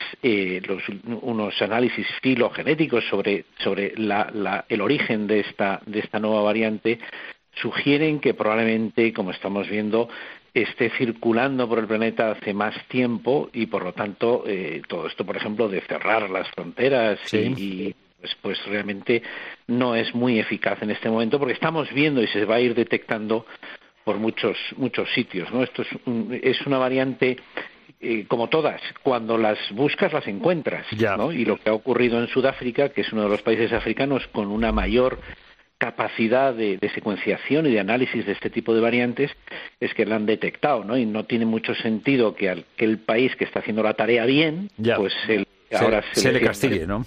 unos análisis filogenéticos sobre el origen de esta nueva variante sugieren que probablemente, como estamos viendo, esté circulando por el planeta hace más tiempo y, por lo tanto, todo esto, por ejemplo, de cerrar las fronteras y pues realmente no es muy eficaz en este momento, porque estamos viendo y se va a ir detectando por muchos sitios, ¿no? Esto es una variante, como todas, cuando las buscas las encuentras, ¿no? Y lo que ha ocurrido en Sudáfrica, que es uno de los países africanos con una mayor capacidad de secuenciación y de análisis de este tipo de variantes, es que la han detectado, ¿no? Y no tiene mucho sentido que aquel país que está haciendo la tarea bien, pues ahora se le castigue, ¿no?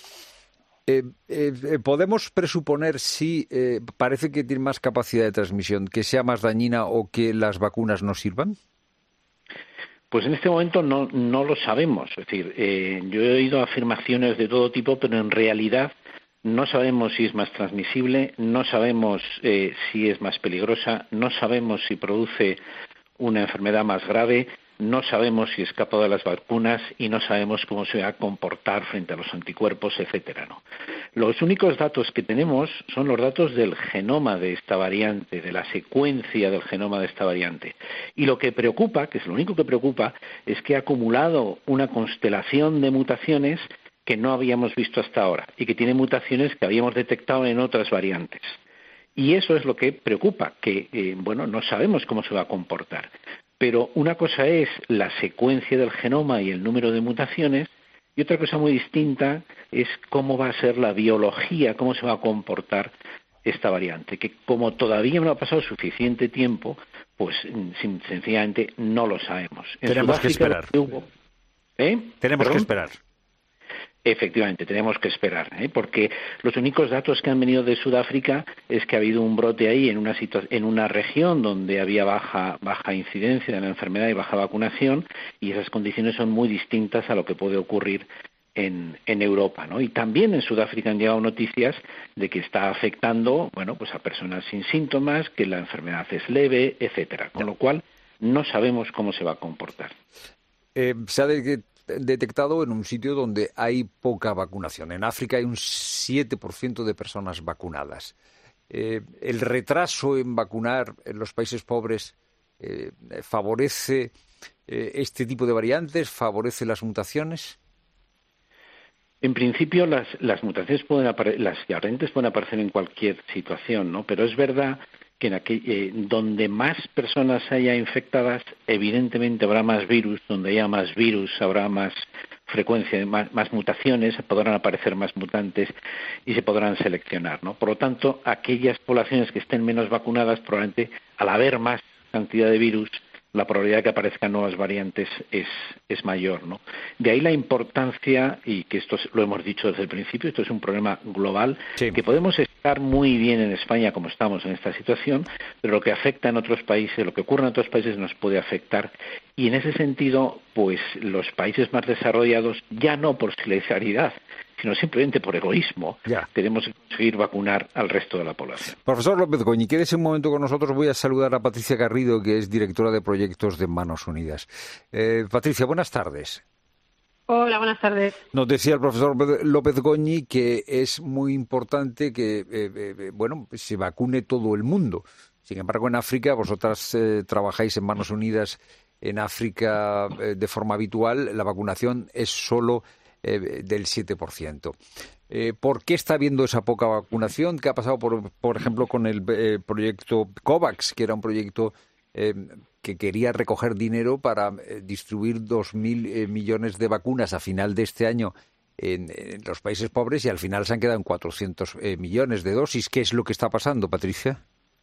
¿Podemos presuponer si parece que tiene más capacidad de transmisión, que sea más dañina o que las vacunas no sirvan? Pues en este momento no lo sabemos. Es decir, yo he oído afirmaciones de todo tipo, pero en realidad No sabemos si es más transmisible, no sabemos si es más peligrosa, no sabemos si produce una enfermedad más grave, no sabemos si escapa de las vacunas y no sabemos cómo se va a comportar frente a los anticuerpos, etcétera, ¿no? Los únicos datos que tenemos son los datos del genoma de esta variante, de la secuencia del genoma de esta variante. Y lo que preocupa, que es lo único que preocupa, es que ha acumulado una constelación de mutaciones que no habíamos visto hasta ahora y que tiene mutaciones que habíamos detectado en otras variantes. Y eso es lo que preocupa, que no sabemos cómo se va a comportar. Pero una cosa es la secuencia del genoma y el número de mutaciones, y otra cosa muy distinta es cómo va a ser la biología, cómo se va a comportar esta variante, que como todavía no ha pasado suficiente tiempo, pues sencillamente no lo sabemos. Tenemos que esperar. Tenemos que esperar. Efectivamente, tenemos que esperar, porque los únicos datos que han venido de Sudáfrica es que ha habido un brote ahí en una región donde había baja incidencia de la enfermedad y baja vacunación, y esas condiciones son muy distintas a lo que puede ocurrir en Europa, ¿no? Y también en Sudáfrica han llegado noticias de que está afectando, pues a personas sin síntomas, que la enfermedad es leve, etcétera, con lo cual no sabemos cómo se va a comportar. Se ha detectado en un sitio donde hay poca vacunación. En África hay un 7% de personas vacunadas. ¿El retraso en vacunar en los países pobres favorece este tipo de variantes, favorece las mutaciones? En principio las mutaciones las variantes pueden aparecer en cualquier situación, ¿no? Pero es verdad que donde más personas haya infectadas, evidentemente habrá más virus, donde haya más virus habrá más frecuencia, más mutaciones, podrán aparecer más mutantes y se podrán seleccionar, ¿no? Por lo tanto, aquellas poblaciones que estén menos vacunadas, probablemente al haber más cantidad de virus, la probabilidad de que aparezcan nuevas variantes es mayor, ¿no? De ahí la importancia, y que esto lo hemos dicho desde el principio, esto es un problema global, que podemos estar muy bien en España como estamos en esta situación, pero lo que afecta en otros países, lo que ocurre en otros países nos puede afectar, y en ese sentido, pues los países más desarrollados, ya no por solidaridad, sino simplemente por egoísmo, tenemos que conseguir vacunar al resto de la población. Profesor López Goñi, quédese un momento con nosotros. Voy a saludar a Patricia Garrido, que es directora de proyectos de Manos Unidas. Patricia, buenas tardes. Hola, buenas tardes. Nos decía el profesor López Goñi que es muy importante que se vacune todo el mundo. Sin embargo, en África, vosotras trabajáis en Manos Unidas en África de forma habitual, la vacunación es solo del 7%. ¿Por qué está habiendo esa poca vacunación? ¿Qué ha pasado, por ejemplo, con el proyecto COVAX, que era un proyecto que quería recoger dinero para distribuir 2.000 millones de vacunas a final de este año en los países pobres, y al final se han quedado en 400 millones de dosis? ¿Qué es lo que está pasando, Patricia?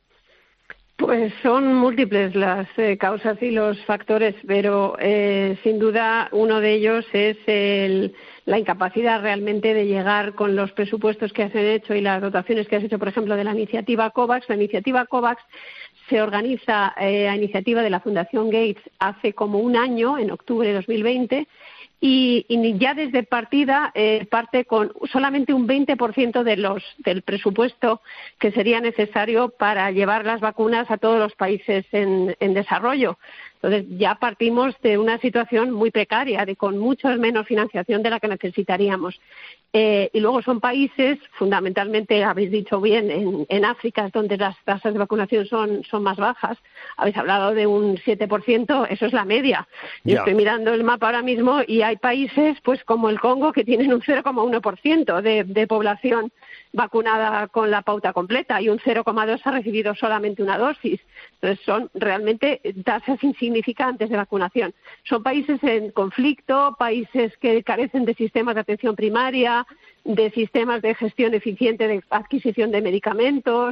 Pues son múltiples las causas y los factores, pero sin duda uno de ellos es la incapacidad realmente de llegar con los presupuestos que has hecho y las dotaciones que has hecho, por ejemplo, de la iniciativa COVAX. La iniciativa COVAX se organiza a iniciativa de la Fundación Gates hace como un año, en octubre de 2020, y ya desde partida parte con solamente un 20% del presupuesto que sería necesario para llevar las vacunas a todos los países en desarrollo. Entonces ya partimos de una situación muy precaria, con mucho menos financiación de la que necesitaríamos. Y luego son países, fundamentalmente, habéis dicho bien, en África, donde las tasas de vacunación son más bajas. Habéis hablado de un 7%, eso es la media. Yo estoy mirando el mapa ahora mismo y hay países, pues como el Congo, que tienen un 0,1% de población vacunada con la pauta completa, y un 0,2% ha recibido solamente una dosis. Entonces son realmente tasas insignificantes de vacunación. Son países en conflicto, países que carecen de sistemas de atención primaria, de sistemas de gestión eficiente de adquisición de medicamentos,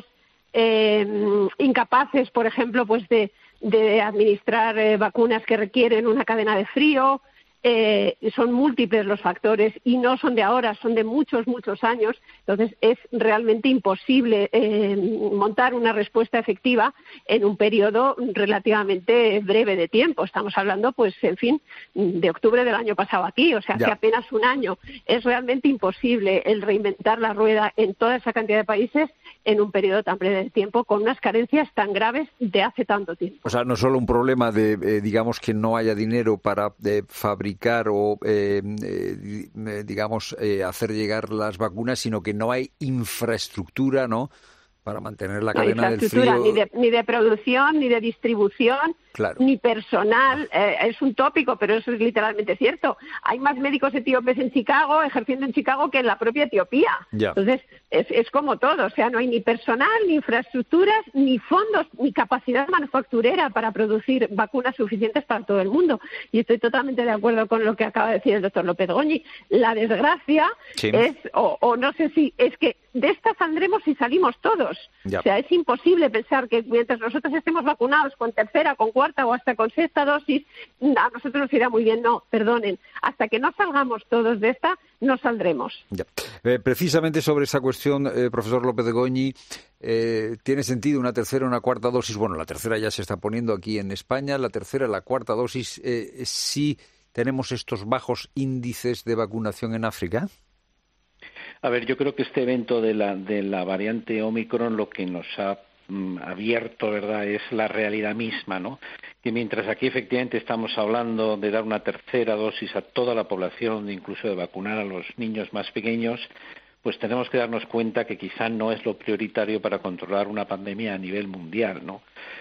incapaces, por ejemplo, pues de administrar vacunas que requieren una cadena de frío. son múltiples los factores y no son de ahora, son de muchos años. Entonces es realmente imposible montar una respuesta efectiva en un periodo relativamente breve de tiempo. Estamos hablando, pues, en fin, de octubre del año pasado aquí, o sea, hace apenas un año. Es realmente imposible el reinventar la rueda en toda esa cantidad de países en un periodo tan breve de tiempo, con unas carencias tan graves de hace tanto tiempo. O sea, no solo un problema de, digamos, que no haya dinero para fabricar o, digamos, hacer llegar las vacunas, sino que no hay infraestructura, ¿no?, para mantener la cadena del frío. Ni de producción, ni de distribución, claro, ni personal. Es un tópico, pero eso es literalmente cierto. Hay más médicos etíopes en Chicago, ejerciendo en Chicago, que en la propia Etiopía. Ya. Entonces, es como todo. O sea, no hay ni personal, ni infraestructuras, ni fondos, ni capacidad manufacturera para producir vacunas suficientes para todo el mundo. Y estoy totalmente de acuerdo con lo que acaba de decir el doctor López Goñi. La desgracia es, o no sé si, es que de esta saldremos si salimos todos. Ya. O sea, es imposible pensar que mientras nosotros estemos vacunados con tercera, con cuarta o hasta con sexta dosis, a nosotros nos irá muy bien. No, perdonen. Hasta que no salgamos todos de esta, no saldremos. Ya. Precisamente sobre esa cuestión, profesor López de Goñi, ¿tiene sentido una tercera o una cuarta dosis? Bueno, la tercera ya se está poniendo aquí en España. La tercera, la cuarta dosis, ¿sí tenemos estos bajos índices de vacunación en África? A ver, yo creo que este evento de la variante Omicron lo que nos ha abierto, ¿verdad?, es la realidad misma, ¿no? Que mientras aquí efectivamente estamos hablando de dar una tercera dosis a toda la población, incluso de vacunar a los niños más pequeños, pues tenemos que darnos cuenta que quizá no es lo prioritario para controlar una pandemia a nivel mundial, ¿no?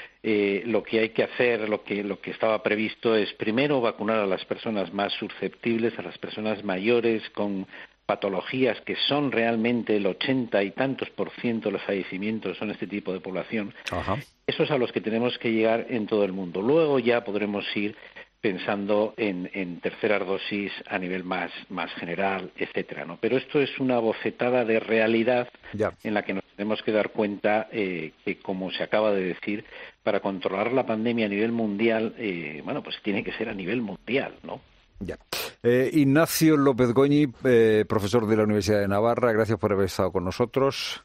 Lo que hay que hacer, lo que estaba previsto es primero vacunar a las personas más susceptibles, a las personas mayores con patologías que son realmente el 80 y tantos % de los fallecimientos son este tipo de población. Ajá. Esos a los que tenemos que llegar en todo el mundo. Luego ya podremos ir pensando en terceras dosis a nivel más general, etcétera, ¿no? Pero esto es una bofetada de realidad en la que nos tenemos que dar cuenta que, como se acaba de decir, para controlar la pandemia a nivel mundial, pues tiene que ser a nivel mundial, ¿no? Ya. Ignacio López Goñi, profesor de la Universidad de Navarra, gracias por haber estado con nosotros.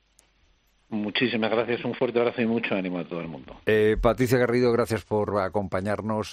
Muchísimas gracias, un fuerte abrazo y mucho ánimo a todo el mundo. Patricia Garrido, gracias por acompañarnos.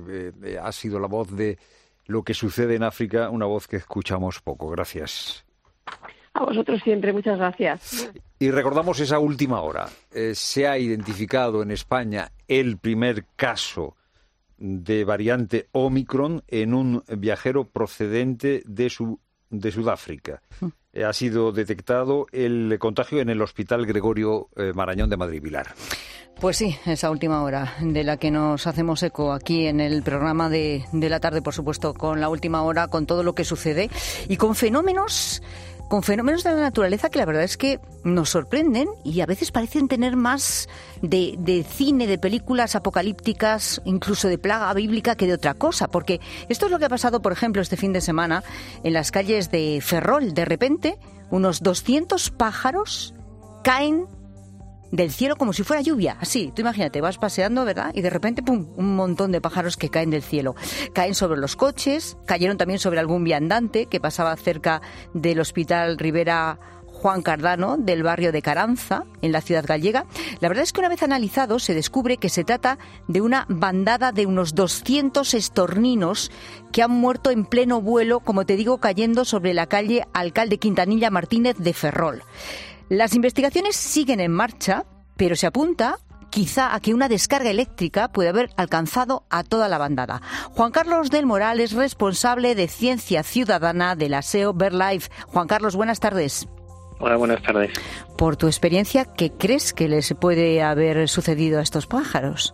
Ha sido la voz de lo que sucede en África, una voz que escuchamos poco. Gracias. A vosotros siempre, muchas gracias. Y recordamos esa última hora. Se ha identificado en España el primer caso de variante Omicron en un viajero procedente de Sudáfrica. Ha sido detectado el contagio en el Hospital Gregorio Marañón de Madrid-Vilar. Pues sí, esa última hora de la que nos hacemos eco aquí en el programa de la tarde, por supuesto, con la última hora, con todo lo que sucede y con fenómenos de la naturaleza que la verdad es que nos sorprenden y a veces parecen tener más de cine, de películas apocalípticas, incluso de plaga bíblica que de otra cosa, porque esto es lo que ha pasado, por ejemplo, este fin de semana en las calles de Ferrol. De repente, unos 200 pájaros caen del cielo como si fuera lluvia, así, tú imagínate, vas paseando, ¿verdad? Y de repente, ¡pum!, un montón de pájaros que caen del cielo. Caen sobre los coches, cayeron también sobre algún viandante que pasaba cerca del Hospital Rivera Juan Cardano, del barrio de Caranza, en la ciudad gallega. La verdad es que una vez analizado se descubre que se trata de una bandada de unos 200 estorninos que han muerto en pleno vuelo, como te digo, cayendo sobre la calle Alcalde Quintanilla Martínez de Ferrol. Las investigaciones siguen en marcha, pero se apunta quizá a que una descarga eléctrica puede haber alcanzado a toda la bandada. Juan Carlos del Moral es responsable de Ciencia Ciudadana de la SEO BirdLife. Juan Carlos, buenas tardes. Hola, buenas tardes. Por tu experiencia, ¿qué crees que les puede haber sucedido a estos pájaros?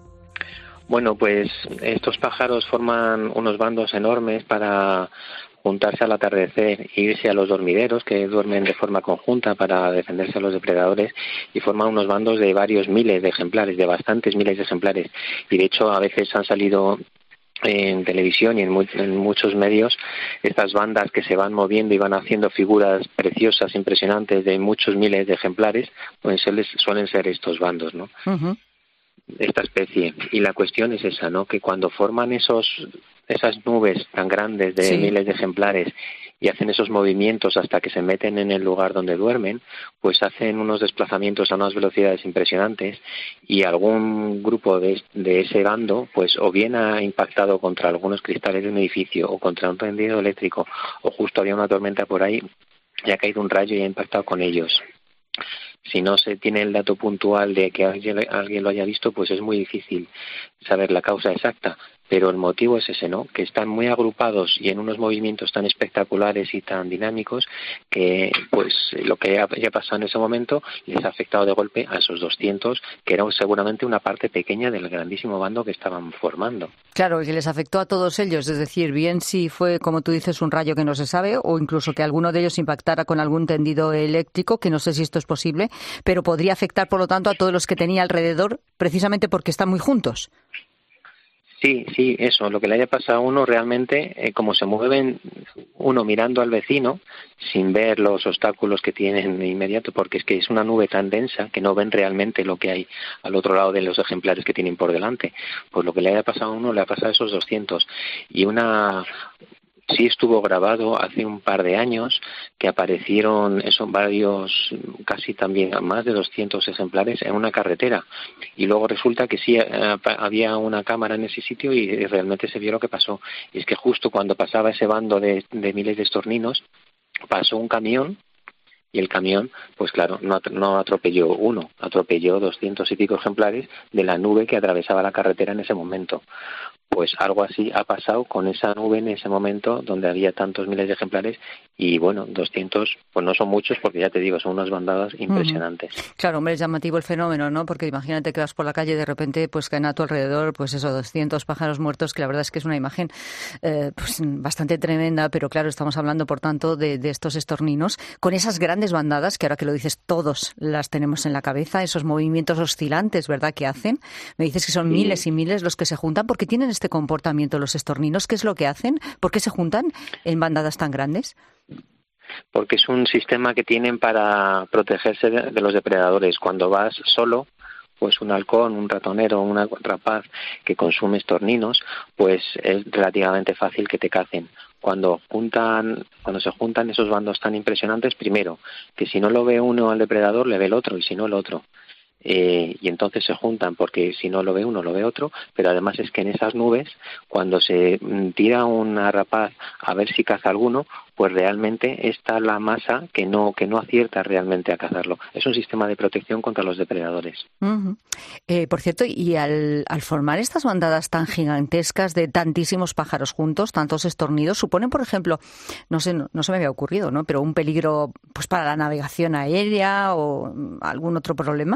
Bueno, pues estos pájaros forman unos bandos enormes para juntarse al atardecer e irse a los dormideros, que duermen de forma conjunta para defenderse a los depredadores, y forman unos bandos de varios miles de ejemplares, de bastantes miles de ejemplares. Y de hecho a veces han salido en televisión y en muchos medios estas bandas que se van moviendo y van haciendo figuras preciosas, impresionantes, de muchos miles de ejemplares, pues suelen ser estos bandos, ¿no? Uh-huh. Esta especie. Y la cuestión es esa, ¿no? Que cuando forman esos esas nubes tan grandes de miles de ejemplares y hacen esos movimientos hasta que se meten en el lugar donde duermen, pues hacen unos desplazamientos a unas velocidades impresionantes y algún grupo de ese bando pues o bien ha impactado contra algunos cristales de un edificio o contra un tendido eléctrico o justo había una tormenta por ahí y ha caído un rayo y ha impactado con ellos. Si no se tiene el dato puntual de que alguien lo haya visto, pues es muy difícil saber la causa exacta. Pero el motivo es ese, ¿no? Que están muy agrupados y en unos movimientos tan espectaculares y tan dinámicos que, pues, lo que haya pasado en ese momento les ha afectado de golpe a esos 200, que era seguramente una parte pequeña del grandísimo bando que estaban formando. Claro, que les afectó a todos ellos, es decir, bien si fue, como tú dices, un rayo que no se sabe, o incluso que alguno de ellos impactara con algún tendido eléctrico, que no sé si esto es posible, pero podría afectar, por lo tanto, a todos los que tenía alrededor, precisamente porque están muy juntos. Sí, eso, lo que le haya pasado a uno realmente, como se mueven uno mirando al vecino sin ver los obstáculos que tienen de inmediato, porque es que es una nube tan densa que no ven realmente lo que hay al otro lado de los ejemplares que tienen por delante. Pues lo que le haya pasado a uno le ha pasado a esos 200. Y sí estuvo grabado hace un par de años que aparecieron varios, casi también más de 200 ejemplares en una carretera y luego resulta que sí había una cámara en ese sitio y realmente se vio lo que pasó. Y es que justo cuando pasaba ese bando de miles de estorninos pasó un camión y el camión, pues claro, no atropelló uno, atropelló 200 y pico ejemplares de la nube que atravesaba la carretera en ese momento. Pues algo así ha pasado con esa nube en ese momento donde había tantos miles de ejemplares y bueno, 200 pues no son muchos porque ya te digo, son unas bandadas impresionantes. Claro, hombre, es llamativo el fenómeno, ¿no? Porque imagínate que vas por la calle y de repente pues caen a tu alrededor pues eso, 200 pájaros muertos, que la verdad es que es una imagen pues bastante tremenda, pero claro, estamos hablando por tanto de estos estorninos con esas grandes bandadas que ahora que lo dices todos las tenemos en la cabeza, esos movimientos oscilantes, ¿verdad?, que hacen. Me dices que son miles y miles los que se juntan porque tienen este comportamiento los estorninos. ¿Qué es lo que hacen? ¿Por qué se juntan en bandadas tan grandes? Porque es un sistema que tienen para protegerse de los depredadores. Cuando vas solo, pues un halcón, un ratonero, una rapaz que consume estorninos, pues es relativamente fácil que te cacen. Cuando se juntan esos bandos tan impresionantes, primero, que si no lo ve uno al depredador, le ve el otro, y si no, el otro. Y entonces se juntan porque si no lo ve uno, lo ve otro, pero además es que en esas nubes, cuando se tira una rapaz a ver si caza alguno, pues realmente está la masa que no acierta realmente a cazarlo. Es un sistema de protección contra los depredadores. Uh-huh. Por cierto, y al formar estas bandadas tan gigantescas de tantísimos pájaros juntos, tantos estornidos, suponen, por ejemplo, no se me había ocurrido, ¿no?, pero un peligro pues para la navegación aérea o algún otro problema.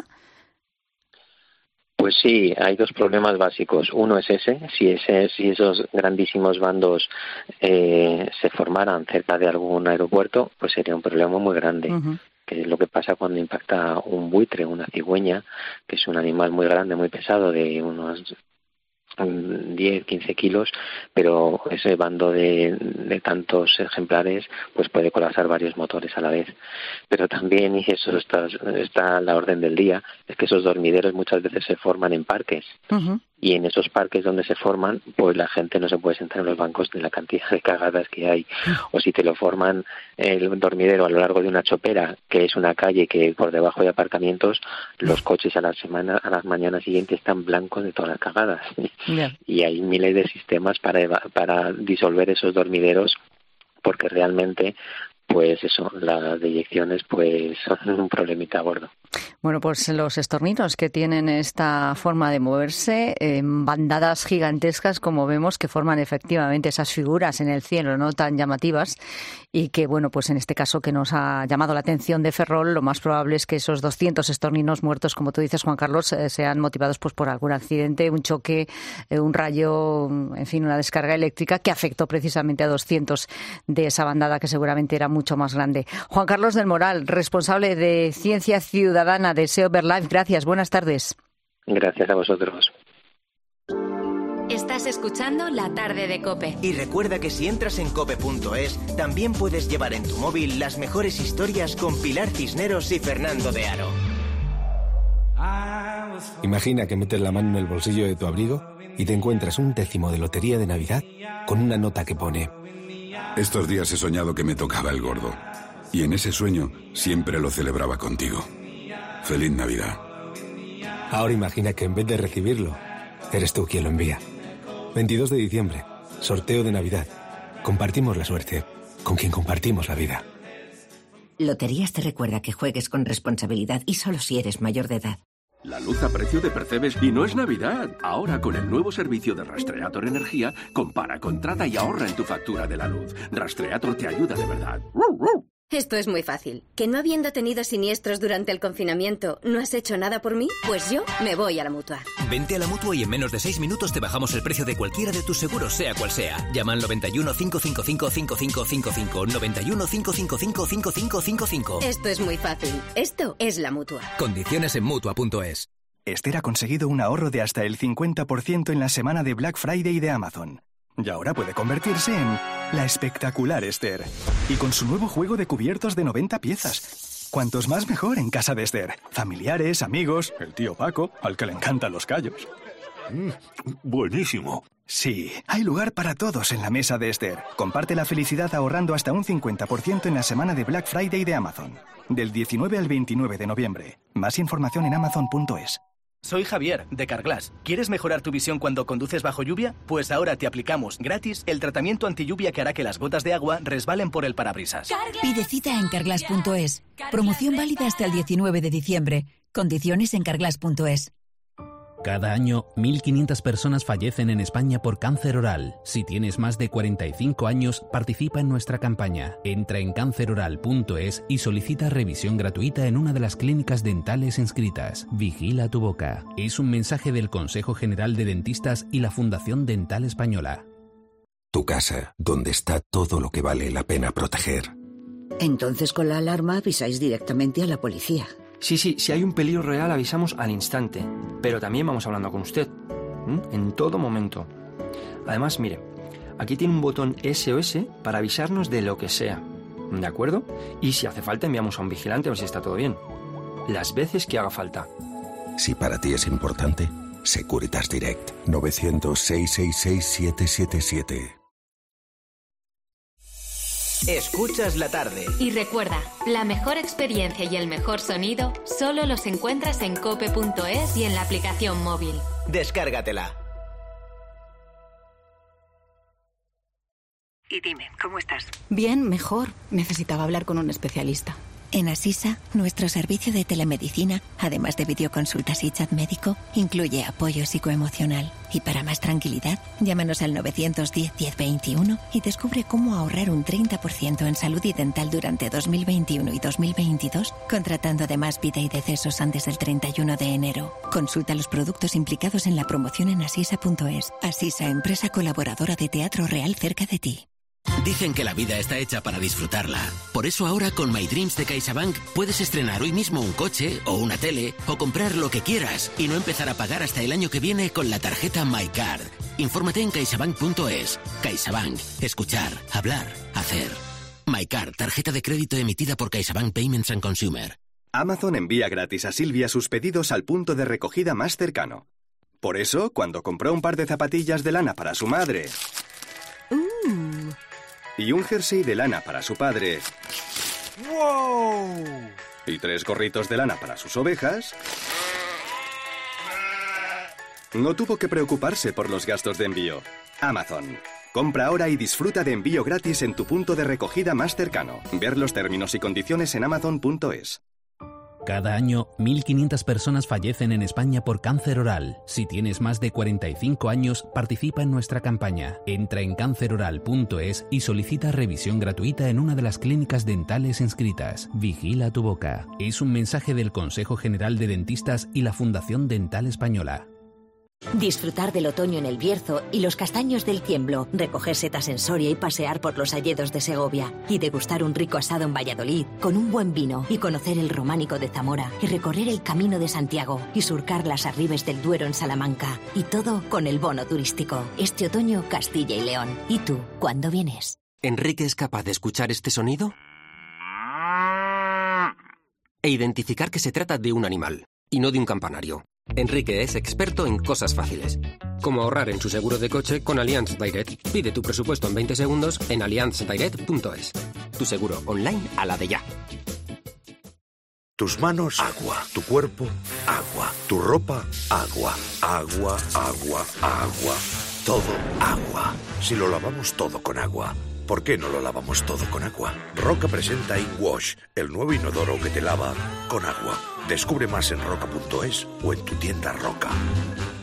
Pues sí, hay dos problemas básicos. Uno es si esos grandísimos bandos se formaran cerca de algún aeropuerto, pues sería un problema muy grande. Uh-huh. Que es lo que pasa cuando impacta un buitre, una cigüeña, que es un animal muy grande, muy pesado, de unos 10, 15 kilos, pero ese bando de tantos ejemplares pues puede colapsar varios motores a la vez. Pero también, y eso está a la orden del día, es que esos dormideros muchas veces se forman en parques. Uh-huh. Y en esos parques donde se forman, pues la gente no se puede sentar en los bancos de la cantidad de cagadas que hay. O si te lo forman el dormidero a lo largo de una chopera, que es una calle que por debajo hay aparcamientos, los coches a las mañanas siguientes están blancos de todas las cagadas. Yeah. Y hay miles de sistemas para disolver esos dormideros, porque realmente pues eso, las deyecciones pues son un problemita gordo. Bueno, pues los estorninos que tienen esta forma de moverse en bandadas gigantescas, como vemos, que forman efectivamente esas figuras en el cielo, ¿no?, tan llamativas, y que, bueno, pues en este caso que nos ha llamado la atención de Ferrol, lo más probable es que esos 200 estorninos muertos, como tú dices, Juan Carlos, sean motivados pues por algún accidente, un choque, un rayo, en fin, una descarga eléctrica que afectó precisamente a 200 de esa bandada, que seguramente era mucho más grande. Juan Carlos del Moral, responsable de Ciencia Ciudadana de SEO BirdLife, gracias, buenas tardes. Gracias a vosotros. Estás escuchando La Tarde de COPE. Y recuerda que si entras en cope.es, también puedes llevar en tu móvil las mejores historias con Pilar Cisneros y Fernando de Aro. Imagina que metes la mano en el bolsillo de tu abrigo y te encuentras un décimo de lotería de Navidad con una nota que pone: Estos días he soñado que me tocaba el gordo. Y en ese sueño siempre lo celebraba contigo. Feliz Navidad. Ahora imagina que en vez de recibirlo, eres tú quien lo envía. 22 de diciembre, sorteo de Navidad. Compartimos la suerte con quien compartimos la vida. Loterías te recuerda que juegues con responsabilidad y solo si eres mayor de edad. La luz a precio de Percebes y no es Navidad. Ahora con el nuevo servicio de Rastreator Energía, compara, contrata y ahorra en tu factura de la luz. Rastreator te ayuda de verdad. Esto es muy fácil. ¿Que no habiendo tenido siniestros durante el confinamiento, no has hecho nada por mí? Pues yo me voy a la Mutua. Vente a la Mutua y en menos de 6 minutos te bajamos el precio de cualquiera de tus seguros, sea cual sea. Llama al 91 555 5555. 91 555 5555. Esto es muy fácil. Esto es la Mutua. Condiciones en Mutua.es. Esther ha conseguido un ahorro de hasta el 50% en la semana de Black Friday de Amazon. Y ahora puede convertirse en la espectacular Esther. Y con su nuevo juego de cubiertos de 90 piezas. Cuantos más mejor en casa de Esther. Familiares, amigos, el tío Paco, al que le encantan los callos. Buenísimo. Sí, hay lugar para todos en la mesa de Esther. Comparte la felicidad ahorrando hasta un 50% en la semana de Black Friday de Amazon. Del 19 al 29 de noviembre. Más información en Amazon.es. Soy Javier, de Carglass. ¿Quieres mejorar tu visión cuando conduces bajo lluvia? Pues ahora te aplicamos gratis el tratamiento antilluvia que hará que las gotas de agua resbalen por el parabrisas. Pide cita en carglass.es. Promoción válida hasta el 19 de diciembre. Condiciones en carglass.es. Cada año, 1.500 personas fallecen en España por cáncer oral. Si tienes más de 45 años, participa en nuestra campaña. Entra en canceroral.es y solicita revisión gratuita en una de las clínicas dentales inscritas. Vigila tu boca. Es un mensaje del Consejo General de Dentistas y la Fundación Dental Española. Tu casa, donde está todo lo que vale la pena proteger. Entonces con la alarma avisáis directamente a la policía. Sí, si hay un peligro real avisamos al instante, pero también vamos hablando con usted, en todo momento. Además, mire, aquí tiene un botón SOS para avisarnos de lo que sea, ¿de acuerdo? Y si hace falta enviamos a un vigilante a ver si está todo bien. Las veces que haga falta. Si para ti es importante, Securitas Direct. 900-666-777. Escuchas la tarde. Y recuerda, la mejor experiencia y el mejor sonido solo los encuentras en cope.es y en la aplicación móvil. Descárgatela. Y dime, ¿cómo estás? Bien, mejor. Necesitaba hablar con un especialista. En Asisa, nuestro servicio de telemedicina, además de videoconsultas y chat médico, incluye apoyo psicoemocional. Y para más tranquilidad, llámanos al 910-1021 y descubre cómo ahorrar un 30% en salud y dental durante 2021 y 2022, contratando además vida y decesos antes del 31 de enero. Consulta los productos implicados en la promoción en asisa.es. Asisa, empresa colaboradora de Teatro Real cerca de ti. Dicen que la vida está hecha para disfrutarla. Por eso ahora con My Dreams de CaixaBank puedes estrenar hoy mismo un coche o una tele o comprar lo que quieras y no empezar a pagar hasta el año que viene con la tarjeta MyCard. Infórmate en caixabank.es. CaixaBank. Escuchar, hablar, hacer. MyCard, tarjeta de crédito emitida por CaixaBank Payments and Consumer. Amazon envía gratis a Silvia sus pedidos al punto de recogida más cercano. Por eso, cuando compró un par de zapatillas de lana para su madre y un jersey de lana para su padre, ¡wow! Y 3 gorritos de lana para sus ovejas, no tuvo que preocuparse por los gastos de envío. Amazon. Compra ahora y disfruta de envío gratis en tu punto de recogida más cercano. Ver los términos y condiciones en amazon.es. Cada año, 1.500 personas fallecen en España por cáncer oral. Si tienes más de 45 años, participa en nuestra campaña. Entra en canceroral.es y solicita revisión gratuita en una de las clínicas dentales inscritas. Vigila tu boca. Es un mensaje del Consejo General de Dentistas y la Fundación Dental Española. Disfrutar del otoño en el Bierzo y los castaños del Tiemblo, recoger setas en Soria y pasear por los hayedos de Segovia, y degustar un rico asado en Valladolid con un buen vino, y conocer el románico de Zamora, y recorrer el Camino de Santiago, y surcar las arribes del Duero en Salamanca, y todo con el bono turístico. Este otoño, Castilla y León. ¿Y tú, cuándo vienes? ¿Enrique es capaz de escuchar este sonido? E identificar que se trata de un animal, y no de un campanario. Enrique es experto en cosas fáciles. como ahorrar en su seguro de coche con Allianz Direct. Pide tu presupuesto en 20 segundos en allianzdirect.es. Tu seguro online a la de ya. Tus manos, agua. Tu cuerpo, agua. Tu ropa, agua. Agua, agua, agua. Todo agua. Si lo lavamos todo con agua, ¿por qué no lo lavamos todo con agua? Roca presenta InWash, el nuevo inodoro que te lava con agua. Descubre más en roca.es o en tu tienda Roca.